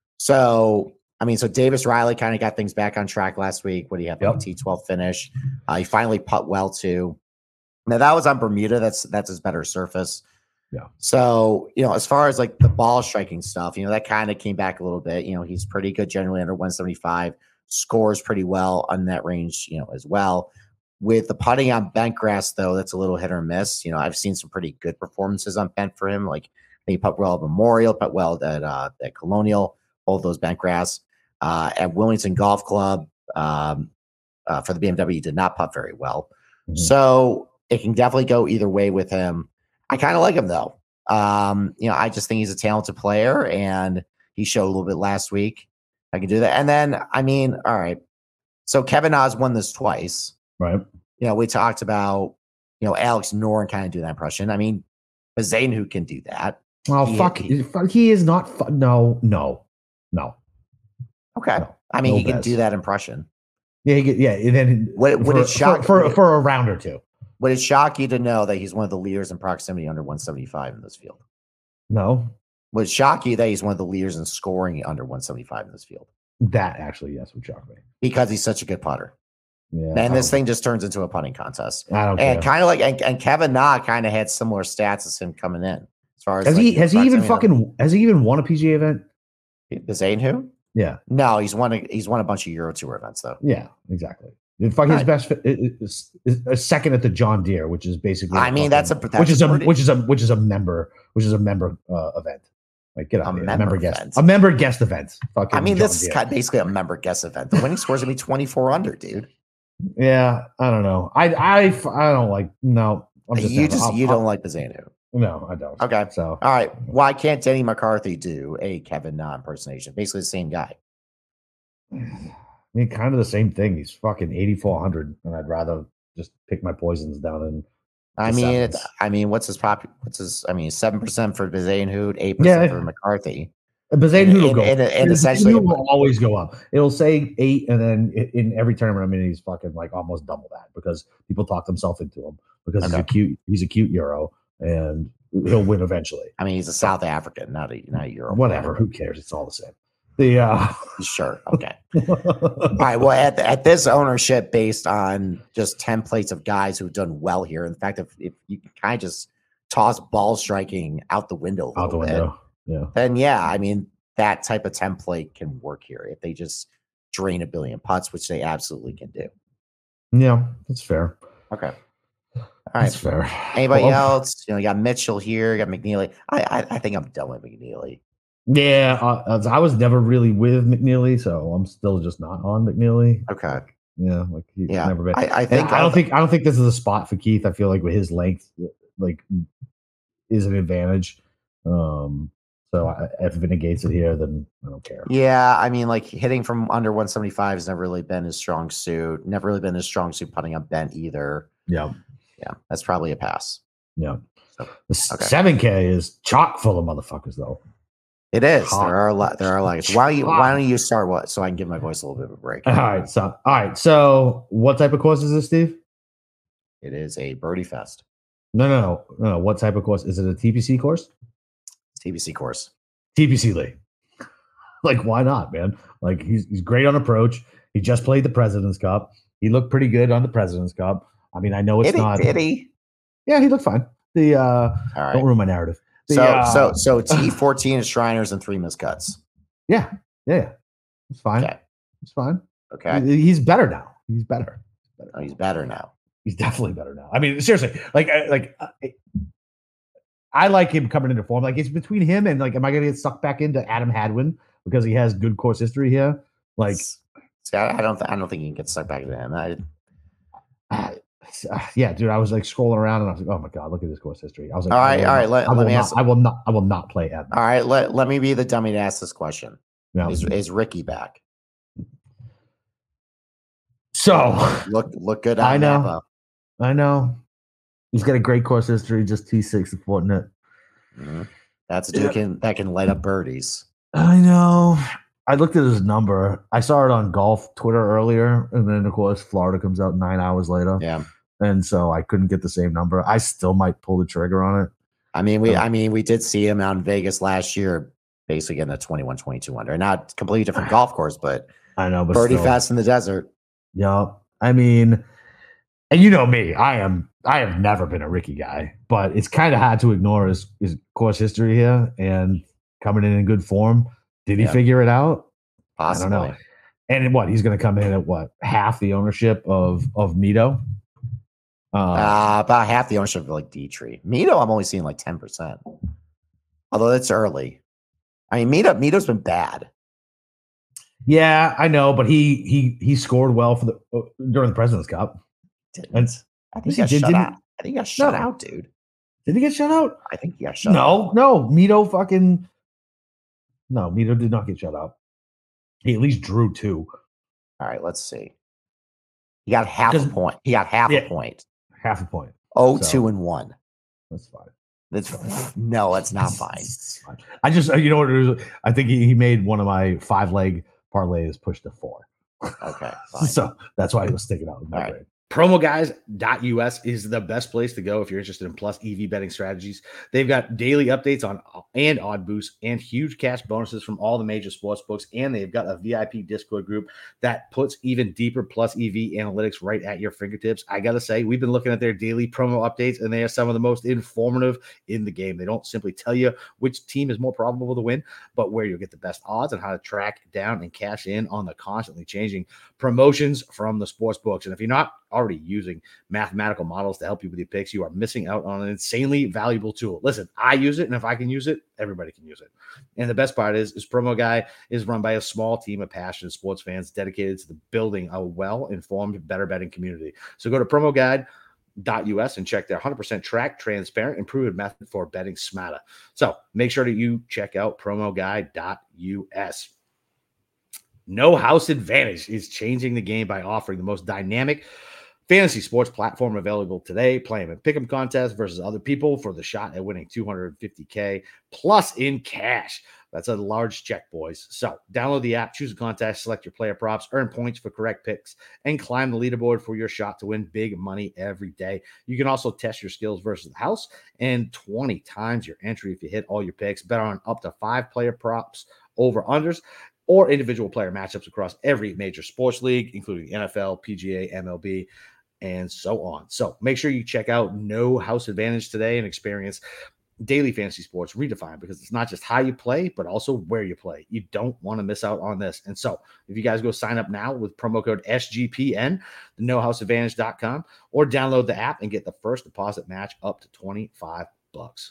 So I mean, so Davis Riley kind of got things back on track last week. What do you have? Yep. Like a T twelve finish. Uh, he finally putt well too. Now that was on Bermuda. That's that's his better surface. Yeah. So you know, as far as like the ball striking stuff, you know, that kind of came back a little bit. You know, he's pretty good generally under one seventy-five. Scores pretty well on that range, you know, as well. With the putting on bent grass, though, that's a little hit or miss. You know, I've seen some pretty good performances on bent for him. Like he putt well at Memorial, putt well at uh, at Colonial, both those bent grass. Uh, at Wilmington Golf Club um, uh, for the B M W, he did not putt very well. Mhm. So it can definitely go either way with him. I kind of like him though. Um, you know, I just think he's a talented player, and he showed a little bit last week. I can do that. And then, I mean, all right. So Kevin Oz won this twice. Right. You know, we talked about, you know, Alex Noren kind of do that impression. I mean, Zane who can do that. Oh He- fuck! he- He, fuck, he is not. Fu- no, no, no. Okay. No, I mean, no he can best. do that impression. Yeah, he, get- yeah. And then What- what for, did shock- for, for for a round or two? Would it shock you to know that he's one of the leaders in proximity under one seventy-five in this field? No, Would it shock you that he's one of the leaders in scoring under one seventy-five in this field? that actually yes would shock me. Because he's such a good putter. Yeah, And I this don't- thing just turns into a putting contest. I don't And care. kind of like, and, and Kevin Na kind of had similar stats as him coming in. As far as Has like, he has he even proximity fucking has he even won a P G A event? the Zane who? Yeah, No, he's won. A, he's won a bunch of Euro Tour events though. yeah, exactly. In fact, his Right. best fi- is, is a second at the John Deere, which is basically. I mean, that's a fucking- that's which is a pretty- which is a which is a member which is a member uh, event. Like get out A of here. member member guest event. a member guest event. Fucking I mean, John this is Deere. kind of basically a member guess event. The winning score is gonna be twenty-four under, dude. Yeah, I don't know. I I I don't like no. I'm just you saying, just I'll- you I'll- don't like the Zanu. No, I don't. Okay. So All right. Why can't Denny McCarthy do a Kevin Na impersonation? Basically the same guy. I mean, kind of the same thing. He's fucking eighty-four hundred, and I'd rather just pick my poisons down in. I The mean, sevens. it's, I mean, what's his pop? What's his? I mean, seven percent for Bazane, eight percent Yeah. for McCarthy. But Zane And- will and- go. and- and Bazane essentially- Hood will always go up. It'll say eight, and then i- in every tournament, I mean, he's fucking like almost double that because people talk themselves into him because he's a Okay. cute. He's a cute Euro, and he'll win eventually. I mean, he's a South African, not a not a Euro. Whatever. Who cares? It's all the same. The uh Sure. Okay. All right. Well, at, at this ownership, based on just templates of guys who've done well here, in fact, if, if you can kind of just toss ball striking out the window a out the little window. bit, Yeah. then yeah, I mean, that type of template can work here if they just drain a billion putts, which they absolutely can do. Yeah, that's fair. Okay. All right. That's fair. Anybody Well, else? You know, you got Mitchell here, you got McNeely. I, I I think I'm done with McNeely. Yeah, uh, I was never really with McNeely, so I'm still just not on McNeely. Okay. Yeah, like he's Yeah. never been. I, I And think I don't of- think I don't think this is a spot for Keith. I feel like with his length, like is an advantage. Um, so I, if it negates it here, then I don't care. Yeah, I mean, like hitting from under one seventy-five has never really been his strong suit. Never really been his strong suit putting up bent either. Yeah, Yeah, that's probably a pass. yeah. So, The okay. seven K is chock full of motherfuckers, though. It is. Hot. There are a lot. There are like. Why don't you? Why don't you start what? So I can give my voice a little bit of a break. All right, so all right, so what type of course is this, Steve? It is a birdie fest. No, no, no, no. What type of course is it? A T P C course? T B C course. T P C League. Like, why not, man? Like, he's he's great on approach. He just played the President's Cup. He looked pretty good on the President's Cup. I mean, I know it's Did he? not. Did he? Yeah, he looked fine. The uh, All right. don't ruin my narrative. The, So uh, so so T fourteen is Shriners and three miscuts. yeah, yeah, yeah. It's fine. Okay. It's fine. Okay. He- He's better now. He's better. Oh, he's better now. He's definitely better now. I mean, seriously, like, I- like uh, I like him coming into form. Like, it's between him and like, am I going to get sucked back into Adam Hadwin because he has good course history here? Like, See, I, I don't. Th- I don't think you can get stuck back into him. I, uh, yeah, dude. I was like scrolling around and I was like, oh my god, look at this course history. I was like, All right, I will all right, not- let- I let will me not, ask- I will not. I will not play Adam. all right. Let Let me be the dummy to ask this question. No. Is is Ricky back? So Look look good. On I know. Napa. I know he's got a great course history. Just T six and Fortinet. Mhm. That's a dude can that can light up birdies. I know. I looked at his number. I saw it on golf Twitter earlier, and then of course Florida comes out nine hours later, Yeah. and so I couldn't get the same number. I still might pull the trigger on it. I mean, we Um, I mean, we did see him out in Vegas last year, basically getting a twenty-one, twenty-two under. Not completely different golf course, but I know, but birdie still. fest in the desert. Yeah, I mean, and you know me, I am. I have never been a Ricky guy, but it's kind of hard to ignore his his course history here and coming in in good form. Did he Yeah. figure it out? Possibly. I don't know. And what he's going to come in at what half the ownership of of Mito? Uh, Uh, about half the ownership of like Dietrich. Mito, I'm only seeing like ten percent. Although it's early. I mean, Mito, Mito's been bad. yeah, I know, but he he he scored well for the uh, during the President's Cup. Didn't. And I think Yes, he got he did, shut didn't out. I think he got shut No. out, dude. did he get shut out? I think he got shut No, out. no, Mito fucking no, Mito did not get shut out. He at least drew two, All right, let's see. He got half a Because- point. He got half Yeah. a point. half a point. Oh, So- two and one. That's fine. That's no, that's not fine. It's fine. I just, you know what it is? I think he, he made one of my five leg parlays push to four. Okay, fine. So that's why he was sticking out. With my All right. grade. promo guys dot U S is the best place to go if you're interested in plus E V betting strategies. They've got daily updates on and odd boosts and huge cash bonuses from all the major sports books. And they've got a V I P Discord group that puts even deeper plus E V analytics right at your fingertips. I got to say, we've been looking at their daily promo updates, and they are some of the most informative in the game. They don't simply tell you which team is more probable to win, but where you'll get the best odds and how to track down and cash in on the constantly changing promotions from the sports books. And if you're not already using mathematical models to help you with your picks, you are missing out on an insanely valuable tool. Listen, I use it, and if I can use it, everybody can use it. And the best part is, is Promo Guy is run by a small team of passionate sports fans dedicated to the building a well-informed, better betting community. So go to promo guide dot U S and check their one hundred percent track, transparent, and proven method for betting smarter. So make sure that you check out promo guide dot U S. No House Advantage is changing the game by offering the most dynamic fantasy sports platform available today. Play them in pick'em contests versus other people for the shot at winning two hundred fifty K plus in cash. That's a large check, boys. So download the app, choose a contest, select your player props, earn points for correct picks, and climb the leaderboard for your shot to win big money every day. You can also test your skills versus the house and twenty times your entry if you hit all your picks. Bet on up to five player props over unders. or individual player matchups across every major sports league, including N F L, P G A, M L B, and so on. So make sure you check out No House Advantage today and experience daily fantasy sports redefined, because it's not just how you play, but also where you play. You don't want to miss out on this. And so if you guys go sign up now with promo code S G P N, no house advantage dot com, or download the app and get the first deposit match up to twenty-five bucks.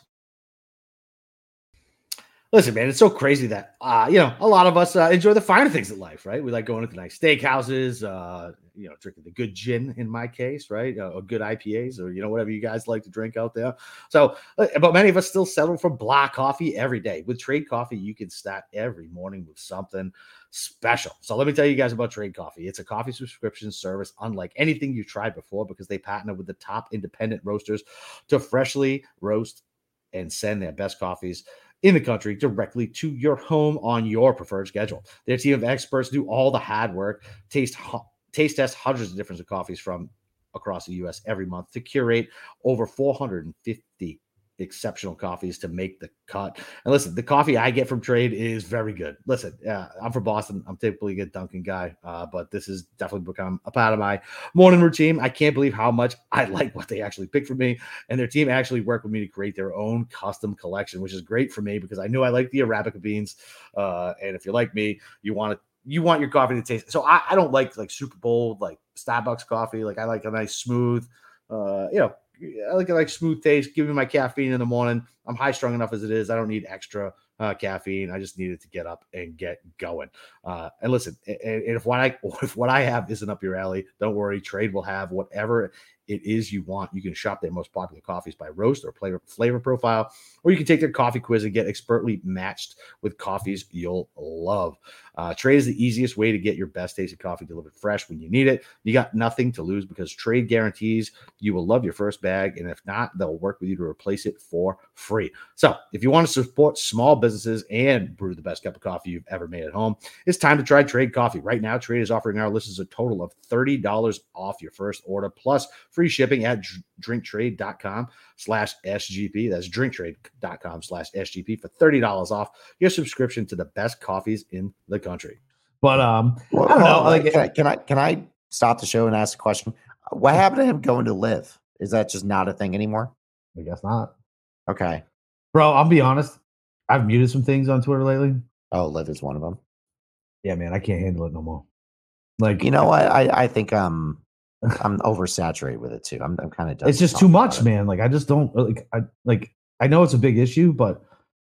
Listen, man, it's so crazy that, uh, you know, a lot of us uh, enjoy the finer things in life, right? We like going to nice steakhouses, uh, you know, drinking the good gin in my case, right? Uh, or good I P As, or, you know, whatever you guys like to drink out there. So, uh, but many of us still settle for black coffee every day. With Trade Coffee, you can start every morning with something special. So let me tell you guys about Trade Coffee. It's a coffee subscription service unlike anything you've tried before, because they partner with the top independent roasters to freshly roast and send their best coffees in the country directly to your home on your preferred schedule. Their team of experts do all the hard work, taste taste test hundreds of different coffees from across the U S every month to curate over four hundred fifty exceptional coffees to make the cut. And listen, the coffee I get from Trade is very good. Listen, uh, I'm from Boston. I'm typically a Dunkin' guy, uh, but this has definitely become a part of my morning routine. I can't believe how much I like what they actually picked for me, and their team actually worked with me to create their own custom collection, which is great for me because I know I like the Arabica beans. Uh, and if you're like me, you want to you want your coffee to taste. So I, I don't like like super bold, like Starbucks coffee. Like I like a nice smooth, uh, you know, I like a like smooth taste. Give me my caffeine in the morning. I'm high strung enough as it is. I don't need extra uh, caffeine. I just needed to get up and get going. Uh, and listen, and, and if what I if what I have isn't up your alley, don't worry. Trade will have whatever it is you want. You can shop their most popular coffees by roast or flavor, flavor profile, or you can take their coffee quiz and get expertly matched with coffees you'll love. Uh, Trade is the easiest way to get your best tasting coffee delivered fresh when you need it. You got nothing to lose because Trade guarantees you will love your first bag, and if not, they'll work with you to replace it for free. So if you want to support small businesses and brew the best cup of coffee you've ever made at home, it's time to try Trade Coffee. Right now, Trade is offering our listeners a total of thirty dollars off your first order, plus free shipping at drinktrade.com slash SGP. That's drinktrade.com slash SGP for thirty dollars off your subscription to the best coffees in the country. But um, well, I don't know. Well, Like, can I, can I can I stop the show and ask a question? What happened to him going to live? Is that just not a thing anymore? I guess not. Okay, Bro, I'll be honest. I've muted some things on Twitter lately. oh, live is one of them. Yeah, man, I can't handle it no more. Like, You know what? I I think um I'm oversaturated with it too. I'm I'm kind of done. it's just too much, man. Like, I just don't like. I like. I know it's a big issue, but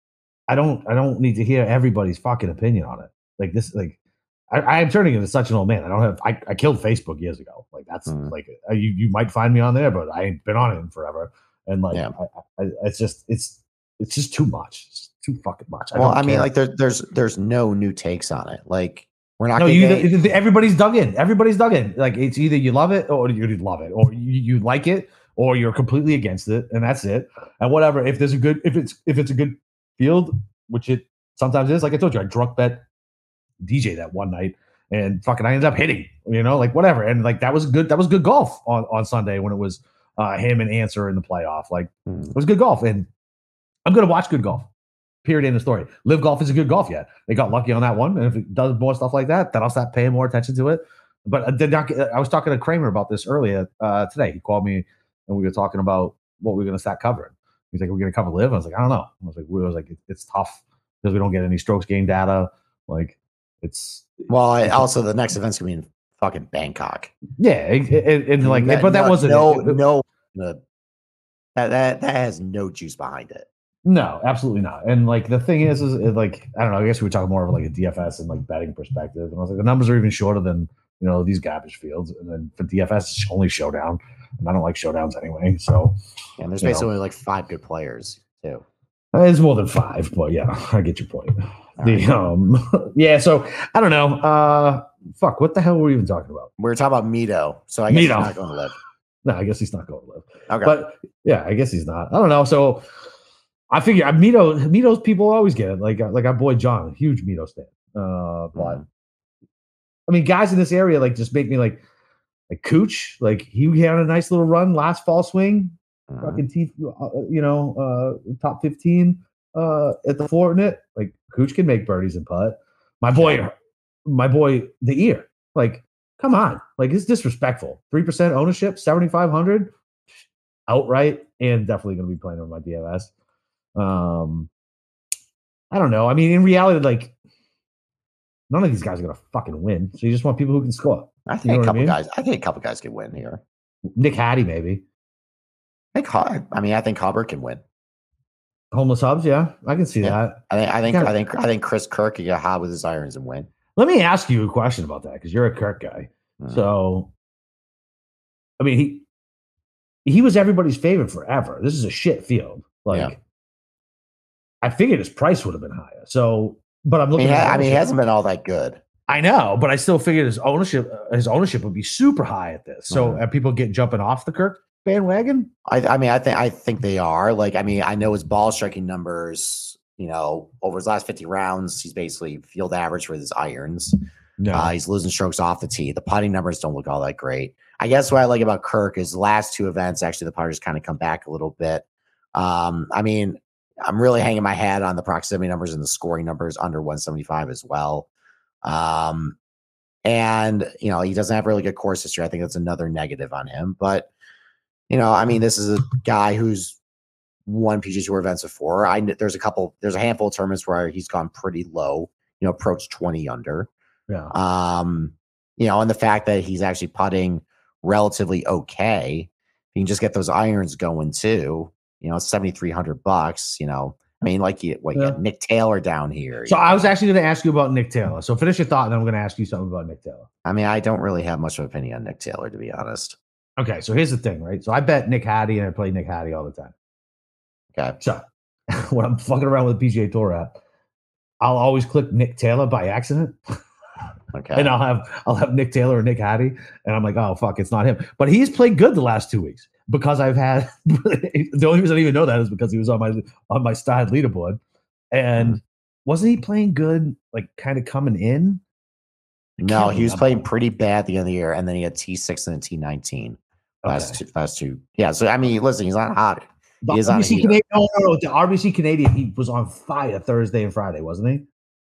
I don't. I don't need to hear everybody's fucking opinion on it. Like this. Like, I, I am turning into such an old man. I don't have. I, I killed Facebook years ago. Like that's Mm. like uh, you. You might find me on there, but I ain't been on it in forever. And like, Yeah. I, I, it's just. It's. It's just too much. It's too fucking much. I Well, don't I mean, care. like there, there's there's no new takes on it. Like we're not. No, gonna you get- either, everybody's dug in. Everybody's dug in. Like it's either you love it or you love it, or you, you like it, or you're completely against it, and that's it. And whatever. If there's a good, if it's if it's a good field, which it sometimes is, like I told you, I drunk bet D J that one night, and fucking I ended up hitting. You know, like whatever. And like that was good. That was good golf on on Sunday when it was uh, him and Answer in the playoff. Like Mm. it was good golf, and I'm gonna watch good golf. Period. End of story. Live Golf is a good golf yet. They got lucky on that one, and if it does more stuff like that, then I'll start paying more attention to it. But I did not. Get, I was talking to Kramer about this earlier uh, today. He called me, and we were talking about what we were going to start covering. He's like, "We're going to cover Live." I was like, "I don't know." I was like, "We was like, it, it's tough because we don't get any strokes gain data. Like, it's Well, I, also the next event's gonna be in fucking Bangkok. yeah, it, it, and like, That- but that no, wasn't no it. no. the- that that that has no juice behind it. No, absolutely not. And like the thing is, is, is like I don't know. I guess we were talking more of like a D F S and like betting perspective. And I was like, the numbers are even shorter than you know these garbage fields. And then for D F S, it's only showdown, and I don't like showdowns anyway. So And there's You know. basically only like five good players too. it's more than five. But yeah, I get your point. All The right. um, yeah. So I don't know. Uh, fuck. What the hell were we even talking about? We were talking about Mito, so I guess he's Mito. not going to live. No, I guess he's not going to live. Okay, But yeah, I guess he's not. I don't know. So I figure I Mito Mito's people always get it. Like like our boy John, huge Mito stan. Uh, but Mhm. I mean, guys in this area like just make me like like Cooch. Like he had a nice little run last fall swing, Mhm. fucking T, uh, you know, uh, top fifteen uh, at the Fortinet. Like Cooch can make birdies and putt. My boy, my boy, the ear. Like, come on. Like, it's disrespectful. three percent ownership, seventy-five hundred outright, and definitely going to be playing on my D F S. Um, I don't know. I mean, in reality, like, none of these guys are going to fucking win. So you just want people who can score. I think You know a what I couple mean? guys. I think a couple guys can win here. Nick Hattie, maybe. I think. Hub- I mean, I think Hubbard can win. Homeless Hubs, yeah. I can see Yeah. that. I think. I think. Kinda- I think. I think Chris Kirk can get hot with his irons and win. Let me ask you a question about that because you're a Kirk guy. Mm. So, I mean, he he was everybody's favorite forever. This is a shit field. Like, Yeah. I figured his price would have been higher. So, but I'm I looking. mean, at ha- I mean, he ownership. hasn't been all that good. I know, but I still figured his ownership uh, his ownership would be super high at this. So, Mhm. are people getting jumping off the Kirk bandwagon? I, I mean, I think. I think they are. Like, I mean, I know his ball striking numbers. You know, over his last fifty rounds, he's basically field average with his irons. No. Uh, he's losing strokes off the tee. The putting numbers don't look all that great. I guess what I like about Kirk is the last two events, actually, the putters kind of come back a little bit. Um, I mean, I'm really hanging my hat on the proximity numbers and the scoring numbers under one seventy-five as well. Um, and, you know, he doesn't have really good course history. I think that's another negative on him. But, you know, I mean, this is a guy who's won P G A Tour events before. I There's a couple, there's a handful of tournaments where he's gone pretty low, you know, approached twenty under. yeah. Um, you know, and the fact that he's actually putting relatively okay, you can just get those irons going too. You know, seventy-three hundred bucks. You know, I mean, like you, what you Yeah. got Nick Taylor down here. So I was actually going to ask you about Nick Taylor. So finish your thought, and then I'm going to ask you something about Nick Taylor. I mean, I don't really have much of an opinion on Nick Taylor, to be honest. Okay, so here's the thing, right? So I bet Nick Hattie, and I play Nick Hattie all the time. Okay, So when I'm fucking around with the P G A Tour app, I'll always click Nick Taylor by accident. okay. And I'll have I'll have Nick Taylor or Nick Hattie, and I'm like, oh fuck, it's not him. But he's played good the last two weeks because I've had the only reason I even know that is because he was on my on my starred leaderboard, and wasn't he playing good? Like kind of coming in. I No, can't he was remember. playing pretty bad at the end of the year, and then he had T six and a T nineteen last Okay. two, last two. Yeah, so I mean, listen, he's not hot. The He is on a R B C heater. Canadian, no, no, no, the R B C Canadian, he was on fire Thursday and Friday, wasn't he?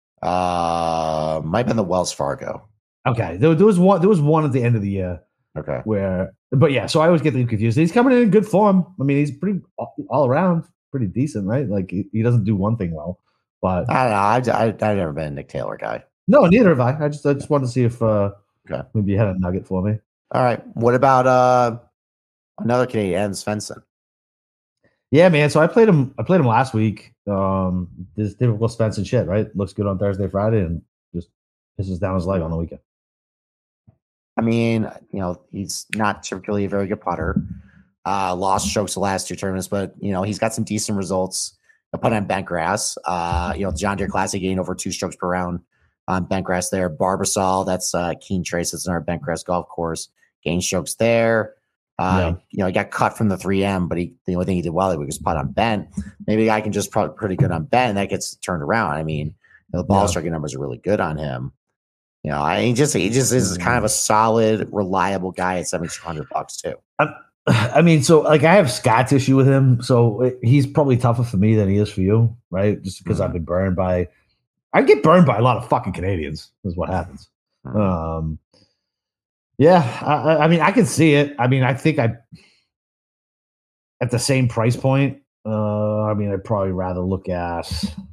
Uh, might have been the Wells Fargo. Okay, there, there was one. There was one at the end of the year Okay. where, but yeah. So I always get them confused. He's coming in in good form. I mean, he's pretty all, all around pretty decent, right? Like he, he doesn't do one thing well, but I don't know. I, I, I've never been a Nick Taylor guy. no, neither have I. I just I just wanted to see if uh, Okay. maybe you had a nugget for me. All right. What about uh another Canadian, Adam Svensson? Yeah, man. So I played him. I played him last week. Um, this typical Svensson shit, right? Looks good on Thursday, Friday, and just pisses down his leg on the weekend. I mean, you know, he's not typically a very good putter. Uh, lost strokes the last two tournaments, but you know, he's got some decent results. I put on bent grass. Uh, you know, John Deere Classic gained over two strokes per round on bent grass there. Barbasol, that's uh Keen Trace, it's another bent grass golf course. Gained strokes there. Uh, Yeah. you know, he got cut from the three M, but he the only thing he did well was putt on bent. Maybe the guy can just putt pretty good on bent, and that gets turned around. I mean, the ball Yeah. striking numbers are really good on him. You know, I he just he just is kind of a solid, reliable guy at seventy two hundred bucks too. I mean, so like I have scar tissue with him, so it, he's probably tougher for me than he is for you, right? Just because I've been burned by, I get burned by a lot of fucking Canadians. Is what happens. Mhm. Um, yeah, I, I- I mean, I can see it. I mean, I think I at the same price point. Uh, I mean, I'd probably rather look at.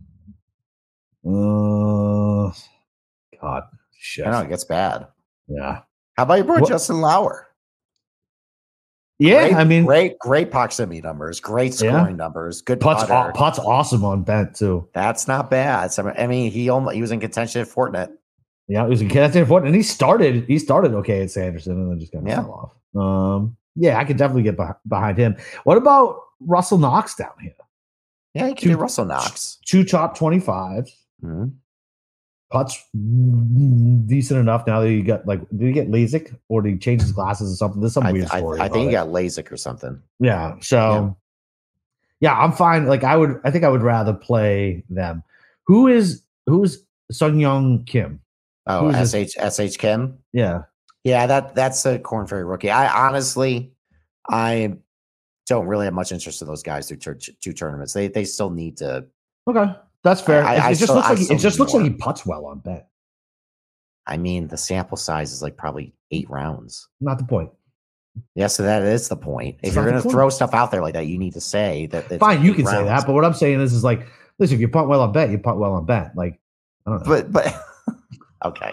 Uh, God, shit. I know it gets bad. Yeah, How about your boy What- Justin Lauer? yeah. Great, I mean, great, great proximity numbers, great Yeah. scoring numbers, good putts, putter. aw- putts awesome on bent too. That's not bad. So, I mean, he almost he was in contention at Fortinet. Yeah, it was that's important, and he started. He started okay at Sanderson, and then just kind of Yeah. fell off. Um, yeah, I could definitely get beh- behind him. What about Russell Knox down here? Yeah, you can Two- do Russell Knox. Two top twenty-fives, Mhm. putts mm, decent enough. Now that you got like, did he get LASIK or did he change his glasses or something? There's some I, weird I, story. I about think he it. got LASIK or something. Yeah. So, yeah. I'm fine. Like, I would. I think I would rather play them. Who is who's Sung Young Kim? Oh, Who's S this? H S H Kim. Yeah. Yeah, that that's a Corn Ferry rookie. I honestly, I don't really have much interest in those guys through tur- two tournaments. They they still need to. Okay. That's fair. I- it, I it just still- looks I like he, still it just need looks like more. he putts well on bet. I mean, the sample size is like probably eight rounds. Not the point. Yeah, so that is the point. If It's you're not the going to point. throw stuff out there like that, you need to say that. It's Fine, you eight can say rounds. that, but what I'm saying is, is like, listen, if you punt well on bet, you punt well on bet. Like, I don't know. But but okay.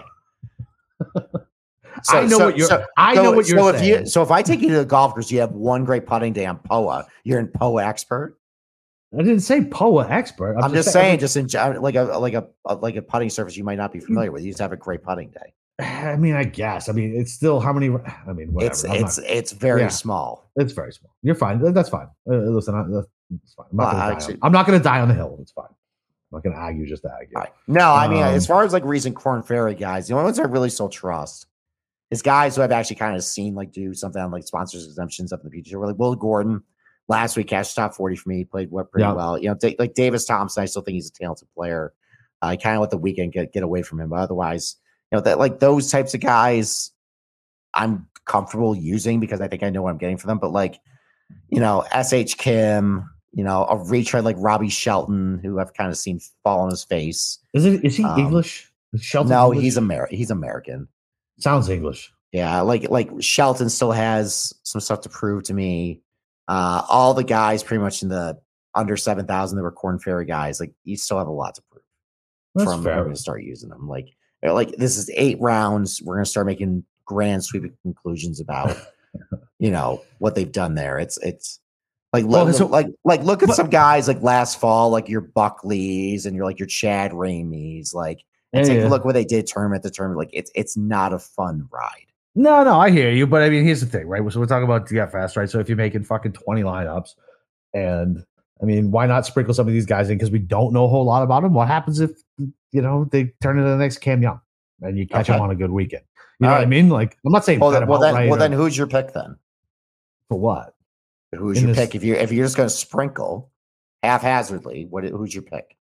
I know what you're. I so- know what you're so if saying. you so if I take you to the golf course, you have one great putting day on P O A. You're an P O A expert. I didn't say P O A expert. I'm, just saying, just in gen- like a like a, a like a putting surface you might not be familiar with. You just have a great putting day. I mean, I guess. I mean, it's still how many? I mean, whatever. It's I'm it's not- it's very Yeah. small. it's very small. You're fine. That's fine. Uh, listen, I, that's fine. I'm not Well, gonna die actually- on- I'm not going to die on the hill. It's fine. I'm not going to argue just to argue. All right. No, I mean, Um, as far as like recent Corn Ferry guys, the only ones I really still trust is guys who I've actually kind of seen like do something on like sponsors exemptions up in the future. Like Will Gordon last week, cashed top forty for me. He played what pretty Yeah. well. You know, da- like Davis Thompson, I still think he's a talented player. I kind of let the weekend get get away from him, but otherwise, you know, that like those types of guys, I'm comfortable using because I think I know what I'm getting for them. But like, you know, S H Kim, you know, a retread like Robbie Shelton, who I've kind of seen fall on his face. Is it? Is he Um, English? Is Shelton no, English? he's Amer- he's American. Sounds English. Yeah, like like Shelton still has some stuff to prove to me. Uh, all the guys pretty much in the under seven thousand that were Corn Ferry guys, like you still have a lot to prove. That's from fair. we're going to start using them. Like they're like this is eight rounds. We're going to start making grand sweeping conclusions about you know what they've done there. It's it's like Well, look, so- like like look at but- some guys like last fall, like your Buckleys and you're like your Chad Ramies, like and Yeah, take yeah. a look what they did tournament to tournament. Like it's it's not a fun ride. No, no, I hear you, but I mean, here's the thing, right? So we're talking about D F S, right? So if you're making fucking twenty lineups, and I mean, why not sprinkle some of these guys in because we don't know a whole lot about them? What happens if you know they turn into the next Cam Young and you catch Okay. them on a good weekend? You know All what I right. mean? Like, I'm not saying Well, cut then, him well then, outright well or- then, who's your pick then? for what? Who's In your this- pick? If you if you're just going to sprinkle haphazardly, what who's your pick?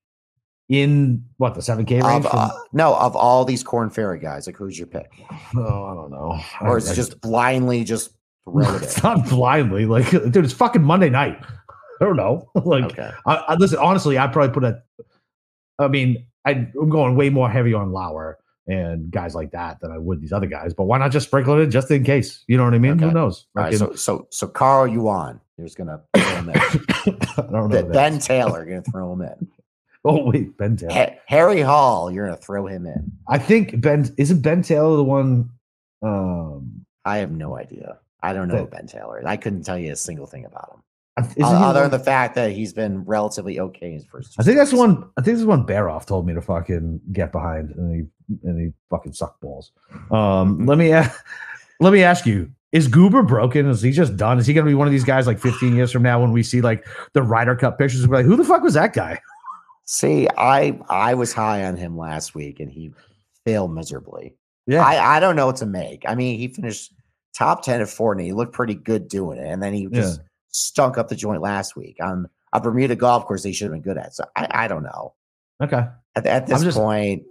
In what the seven K range? Of, From- uh, no, of all these Corn Ferry guys, like who's your pick? oh, I don't know. Or is I- it I- just blindly just throw it it's in? not blindly, like, dude, it's fucking Monday night. I don't know. like, Okay. I, I listen. Honestly, I'd probably put a. I mean, I, I'm going way more heavy on Lauer and guys like that than I would these other guys. But why not just sprinkle it in just in case? You know what I mean? Who Okay. knows? All right. Fucking- So so so Carl Yuan, you're just gonna throw him in. I don't know. Ben, that. Ben Taylor, you're gonna throw him in. Oh wait, Ben Taylor. Ha- Harry Hall, you're gonna throw him in. I think Ben isn't Ben Taylor the one. Um, I have no idea. I don't know That- Ben Taylor. I couldn't tell you a single thing about him. isn't he Uh, the other one- than the fact that he's been relatively okay in his first. two I think that's the starts. one. I think this is one Baroff told me to fucking get behind, and he and he fucking sucked balls. Um, let me a- let me ask you: is Goober broken? Is he just done? Is he going to be one of these guys like fifteen years from now when we see like the Ryder Cup pictures? We're like, who the fuck was that guy? See, I I was high on him last week and he failed miserably. Yeah, I, I don't know what to make. I mean, he finished top ten at Fortnite. He looked pretty good doing it. And then he just stunk up the joint last week on a Bermuda golf course they should have been good at. So I, I don't know. okay. At, at this I'm just- point,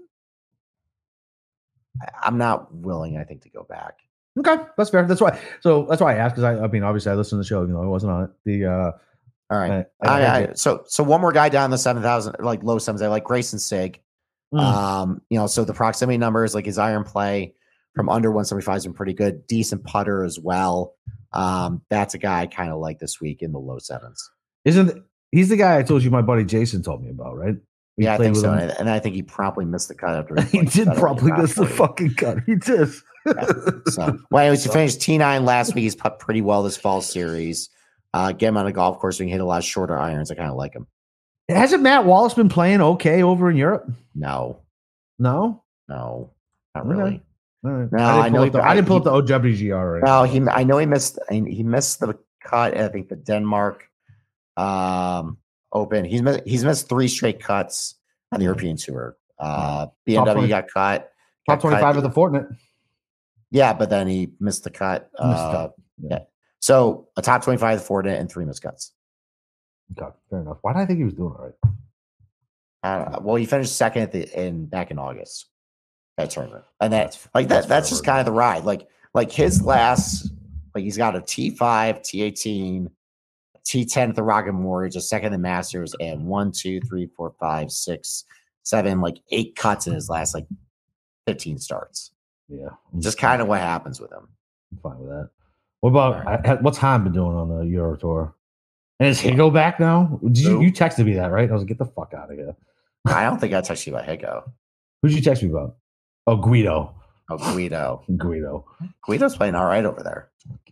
I- I'm not willing, I think, to go back. Okay, that's fair. That's why. So that's why I asked because I, I mean, obviously I listened to the show, even though I wasn't on it. The uh, All right. I, I, I, I, so so one more guy down the seven thousand, like low sevens. I like Grayson Sig. Mm. Um, you know, so the proximity numbers, like his iron play from under one seventy-five has been pretty good. Decent putter as well. Um, that's a guy I kind of like this week in the low sevens. isn't he's the guy I told you my buddy Jason told me about, right? We yeah, I played think with so. him. And, and I think he promptly missed the cut after He played did better probably than miss the that. fucking cut. He did. So, well, anyways, he finished T nine last week. He's put pretty well this fall series. Uh, get him on a golf course. We can hit a lot of shorter irons. I kind of like him. Hasn't Matt Wallace been playing okay over in Europe? No, No. no, not Okay. really. All right. No, I I didn't know pull up the, he- I didn't pull he- up the O W G R. Or No, anything. he. I know he missed. I- He missed the cut. At, I think the Denmark um, Open. He's missed, he's missed three straight cuts on the European Tour. Uh, B M W twenty got cut. top got twenty-five cut. at the Fortnite. Yeah, but then he missed the cut. Missed the Uh, cut, yeah. yeah. So a top twenty-five at the Fortnite and three missed cuts. Okay, fair enough. Why did I think he was doing all right? I don't know. Well, he finished second at the in back in August that tournament, and that That's- like that's that that's just forever kind of the ride. Like like his last, like he's got a T five, T eighteen, T ten at the Rocket Mortgage, a second in the Masters, and one, two, three, four, five, six, seven, like eight cuts in his last like fifteen starts. Yeah, just kind of what happens with him. I'm fine with that. What about right. I, what's Han been doing on the Euro Tour? And is Higo back now? Did you, you texted me that, right? I was like, get the fuck out of here. I don't think I texted you about Higo. Who did you text me about? Oh, Guido. Oh, Guido. Guido. Guido's playing all right over there.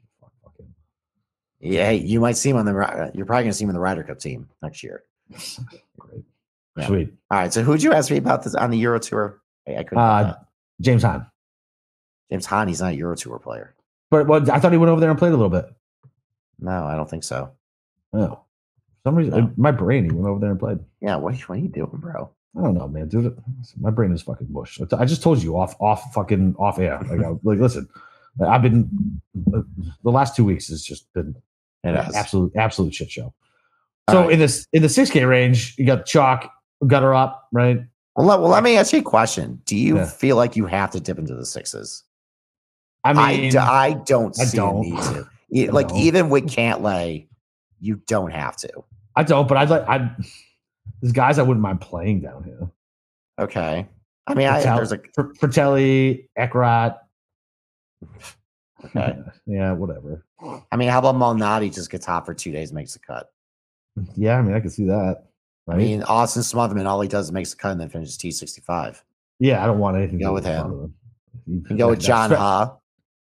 Yeah, hey, you might see him on the. You're probably going to see him in the Ryder Cup team next year. Great. Yeah. Sweet. All right. So, who'd you ask me about this on the Euro Tour? Hey, I couldn't. Uh, James Hahn. James Hahn. He's not a Euro Tour player. But well, I thought he went over there and played a little bit. No, I don't think so. Oh, for some reason, no. my brain, he went over there and played. Yeah. What, what are you doing, bro? I don't know, man, dude. My brain is fucking mush. I just told you off, off, fucking off air. Like, I, like, listen, I've been the last two weeks has just been an absolute, absolute shit show. So right. in this, in the six K range, you got Chalk, Gutter Up, right? Well, let, well, let me ask you a question. Do you yeah. feel like you have to dip into the sixes? I mean, I, I don't see I don't. a need to. It, like don't. Even with Cantlay, you don't have to. I don't, but I'd like I. There's guys I wouldn't mind playing down here. Okay, I mean, I, there's a Fratelli, Eckrat. Okay, yeah, whatever. I mean, how about Malnati just gets hot for two days, makes a cut? Yeah, I mean, I can see that. Right? I mean, Austin Smotherman, all he does is makes a cut and then finishes T sixty-five. Yeah, I don't want anything. Go to with him. him. You can go with John Ha.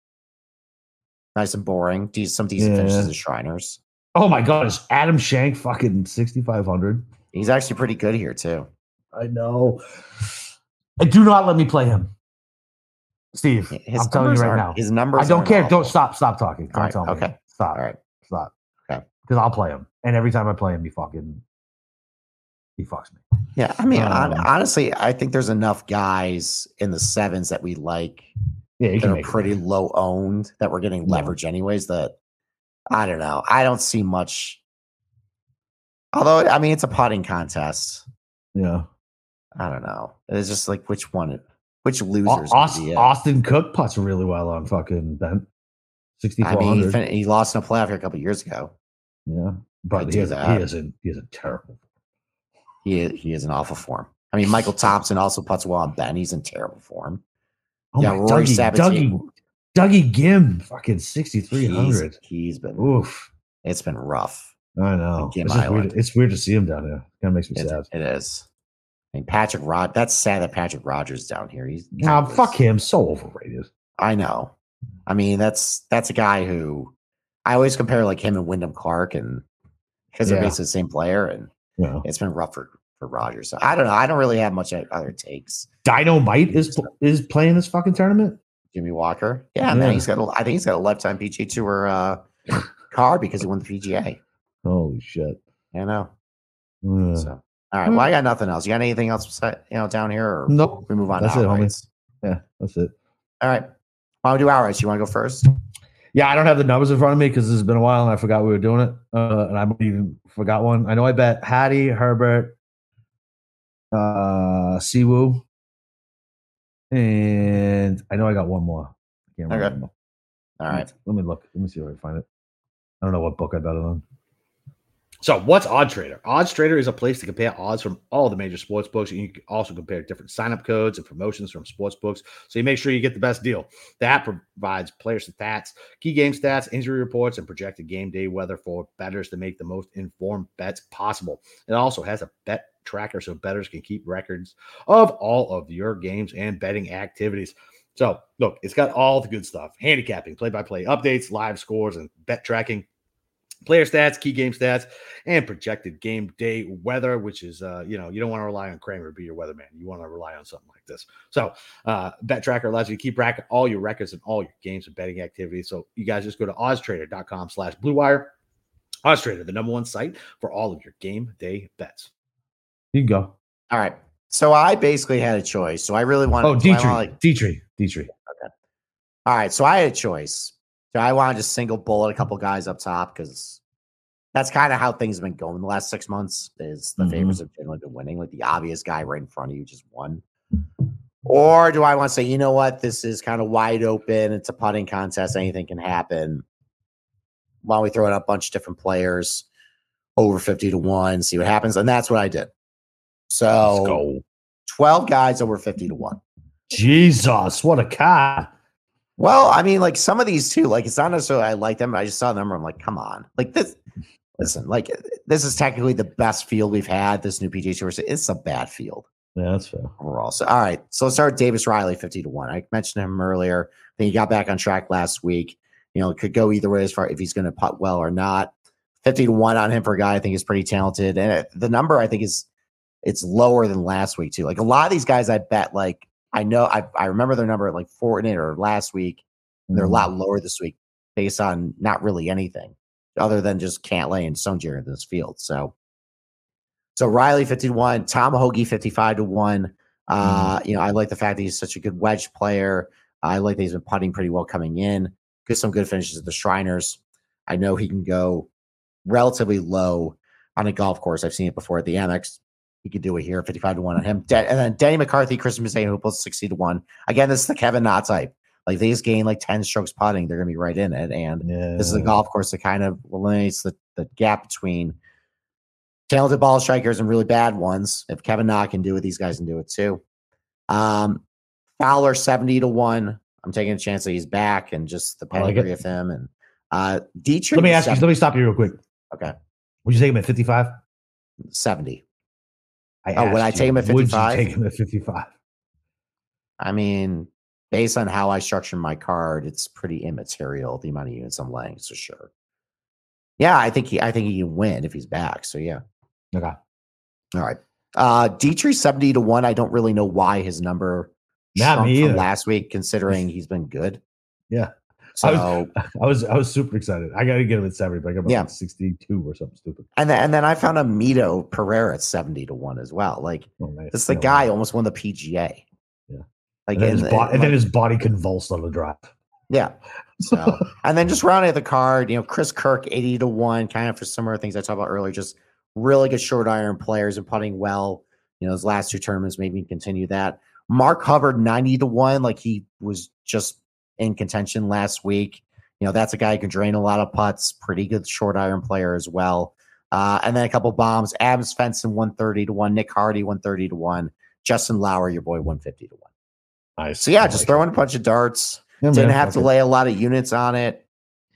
Nice and boring. De- some decent yeah. finishes at Shriners. Oh my God, is Adam Shank fucking sixty-five hundred? He's actually pretty good here too. I know. And do not let me play him, Steve. His I'm telling you right now. His numbers. I don't care. Awful. Don't stop. Stop talking. Don't right, tell me. Okay. Stop. All right. Stop. Okay. Because I'll play him, and every time I play him, he fucking he fucks me. Yeah, I mean, um, honestly, I think there's enough guys in the sevens that we like. Yeah, you that can are pretty it. low owned that we're getting leverage no. anyways. That I don't know. I don't see much. Although, I mean, it's a putting contest. Yeah. I don't know. It's just like which one, which losers. Austin, Austin Cook putts really well on fucking Bent. sixty-four hundred. I mean, he, fin- he lost in a playoff here a couple years ago. Yeah. But he is, he is in he is a terrible. He is, he is in awful form. I mean, Michael Thompson also putts well on Bent. He's in terrible form. Oh yeah, my, Rory Dougie, Dougie, Dougie Gim, fucking sixty-three hundred. He's, he's been oof. It's been rough. I know. It's, weird. It's weird to see him down here. Kind of makes me it, sad. It is. I mean, Patrick Rod. That's sad that Patrick Rogers down here. He's nah, fuck him. So overrated. I know. I mean, that's that's a guy who I always compare like him and Wyndham Clark, and because yeah. they're basically the same player, and yeah. it's been rough for, for Rogers. So I don't know. I don't really have much other takes. Dynamite is is playing this fucking tournament. Jimmy Walker. Yeah, yeah. man. He's got. A, I think he's got a lifetime P G A Tour uh, card because he won the P G A. Holy shit! I know. Uh, so, all right. Well, I got nothing else. You got anything else, you know, down here? Or nope. We move on. That's to it, homie. Yeah, that's it. All right. Why don't we do outrights? You want to go first? Yeah, I don't have the numbers in front of me because it's been a while and I forgot we were doing it. Uh, and I even forgot one. I know I bet Hattie, Herbert, uh, Siwoo, and I know I got one more. I can't remember. Okay. All right. Let me look. Let me see if I can find it. I don't know what book I bet it on. So what's Odds Trader? Odds Trader is a place to compare odds from all the major sports books. And you can also compare different sign-up codes and promotions from sports books. So you make sure you get the best deal. The app provides player stats, key game stats, injury reports, and projected game day weather for bettors to make the most informed bets possible. It also has a bet tracker so bettors can keep records of all of your games and betting activities. So look, it's got all the good stuff. Handicapping, play-by-play updates, live scores, and bet tracking. Player stats, key game stats, and projected game day weather, which is, uh, you know, you don't want to rely on Kramer to be your weatherman. You want to rely on something like this. So, uh, Bet Tracker allows you to keep track of all your records and all your games and betting activities. So, you guys just go to oddstrader.com slash Blue Wire. OddsTrader, the number one site for all of your game day bets. You can go. All right. So, I basically had a choice. So, I really wanted. Oh, Dietrich. Like, Dietrich. Dietrich. Okay. All right. So, I had a choice. So I want to just single bullet a couple guys up top because that's kind of how things have been going the last six months. Is the mm-hmm. favorites have generally been winning, like the obvious guy right in front of you just won. Or do I want to say, you know what, this is kind of wide open. It's a putting contest. Anything can happen. Why don't we throw in a bunch of different players? over fifty to one, see what happens. And that's what I did. So Let's go. twelve guys over fifty to one. Jesus, what a cat. Well, I mean, like some of these too, like it's not necessarily I like them. I just saw the number. I'm like, come on. Like this, listen, like this is technically the best field we've had. This new P G A Tour. It's a bad field. Yeah, that's fair. Overall. So, all right. So let's start with Davis Riley, fifty to one. I mentioned him earlier. I think he got back on track last week. You know, it could go either way as far if he's going to putt well or not. fifty to one on him for a guy I think is pretty talented. And it, the number I think is it's lower than last week too. Like a lot of these guys I bet like I know I, I remember their number at like Fortinet or last week. And they're mm. a lot lower this week based on not really anything other than just Cantlay and Sungjae in this field. So so Riley fifty to one, Tom Hoagie fifty-five to one. Uh, mm. You know, I like the fact that he's such a good wedge player. I like that he's been putting pretty well coming in. Get some good finishes at the Shriners. I know he can go relatively low on a golf course. I've seen it before at the Amex. He could do it here, fifty-five to one on him. De- and then Denny McCarthy, Christian Missane, who both sixty to one. Again, this is the Kevin Na type. Like they just gain like ten strokes putting, they're gonna be right in it. And yeah. This is a golf course that kind of eliminates the, the gap between talented ball strikers and really bad ones. If Kevin Na can do it, these guys can do it too. Um, Fowler seventy to one. I'm taking a chance that he's back and just the pedigree like of him. And uh Dietrich. Let me ask seventy. you, let me stop you real quick. Okay. Would you take him at fifty-five? seventy. I oh, would I take him at fifty-five? Would you take him at fifty-five? I mean, based on how I structure my card, it's pretty immaterial the amount of units I'm laying, so sure. Yeah, I think he I think he can win if he's back. So yeah. Okay. All right. Uh Dietrich seventy to one. I don't really know why his number Not me from last week, considering he's been good. Yeah. So I was, I was I was super excited. I gotta get him at seventy, but I got him yeah. at sixty-two or something stupid. And then and then I found a Mito Pereira at seventy to one as well. Like oh, nice. This the no, guy no. almost won the P G A. Yeah. Like and then, and, his, bo- and, and then his body convulsed on the drive. Yeah. So and then just rounding the card, you know, Chris Kirk eighty to one, kind of for similar things I talked about earlier. Just really good short iron players and putting well. You know, his last two tournaments made me continue that. Mark Hubbard ninety to one, like he was just in contention last week. You know, that's a guy who can drain a lot of putts, pretty good short iron player as well. Uh, and then a couple bombs. Adams Fenson one thirty to one, Nick Hardy one thirty to one, Justin Lauer, your boy one fifty to one. Nice. So yeah, I just like throwing it. a bunch of darts. Yeah, Didn't man, have to lay a lot of units on it.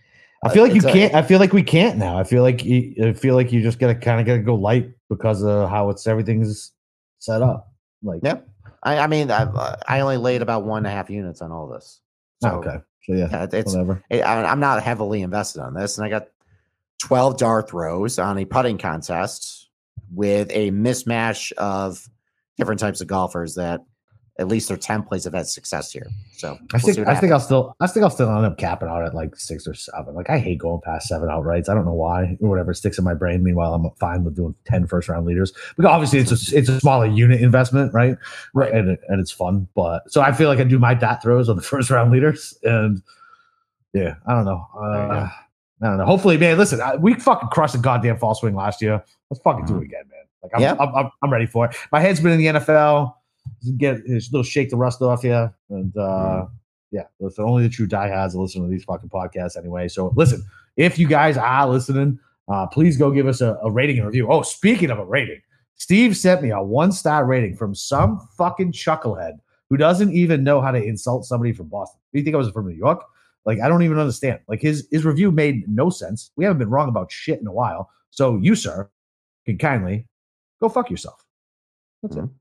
I feel like you can't. I feel like we can't now. I feel like you, I feel like you just gotta kind of gotta go light because of how it's everything's set up. Like, yep. I, I mean, I, I only laid about one and a half units on all this. So, okay. So yeah, yeah it's whatever. It, I, I'm not heavily invested on this, and I got twelve dart throws on a putting contest with a mismatch of different types of golfers that at least their templates have had success here. So I we'll think I think I'll still I think I'll still end up capping out at like six or seven. Like I hate going past seven outrights. I don't know why or whatever sticks in my brain. Meanwhile, I'm fine with doing ten first round leaders. Because obviously it's a it's a smaller unit investment, right? Right, and it, and it's fun. But so I feel like I do my dat throws on the first round leaders, and yeah, I don't know. Uh, I don't know. Hopefully, man. Listen, I, we fucking crushed a goddamn fall swing last year. Let's fucking do it again, man. Like I'm, yeah. I'm, I'm, I'm ready for it. My head's been in the N F L. Get a little shake the rust off you, and uh, mm. yeah, listen. Only the true diehards listen to these fucking podcasts anyway. So listen, if you guys are listening, uh, please go give us a, a rating and review. Oh, speaking of a rating, Steve sent me a one star rating from some fucking chucklehead who doesn't even know how to insult somebody from Boston. Do you think I was from New York? Like I don't even understand. Like his his review made no sense. We haven't been wrong about shit in a while. So you, sir, can kindly go fuck yourself. That's mm. it.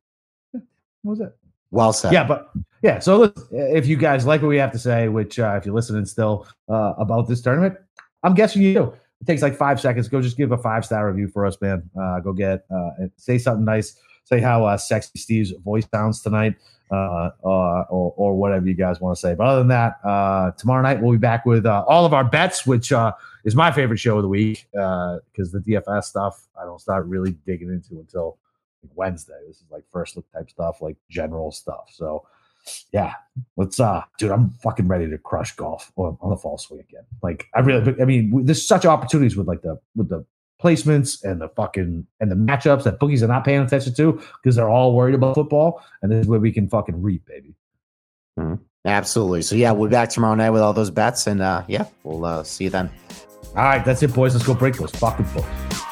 What was it? Well said. Yeah, but yeah. So listen, if you guys like what we have to say, which uh, if you're listening still uh, about this tournament, I'm guessing you do. It takes like five seconds. Go just give a five star review for us, man. Uh, go get uh, and say something nice. Say how uh, sexy Steve's voice sounds tonight, uh, uh, or or whatever you guys want to say. But other than that, uh, tomorrow night we'll be back with uh, all of our bets, which uh, is my favorite show of the week because uh, the D F S stuff I don't start really digging into until Wednesday. This is like first look type stuff, like general stuff. So yeah, let's uh dude, I'm fucking ready to crush golf on, on the fall swing again. Like I really I mean there's such opportunities with like the with the placements and the fucking and the matchups that bookies are not paying attention to because they're all worried about football, and this is where we can fucking reap, baby. Mm-hmm. Absolutely. So yeah, we'll be back tomorrow night with all those bets, and uh yeah, we'll uh see you then. All right, that's it, boys. Let's go break those fucking books.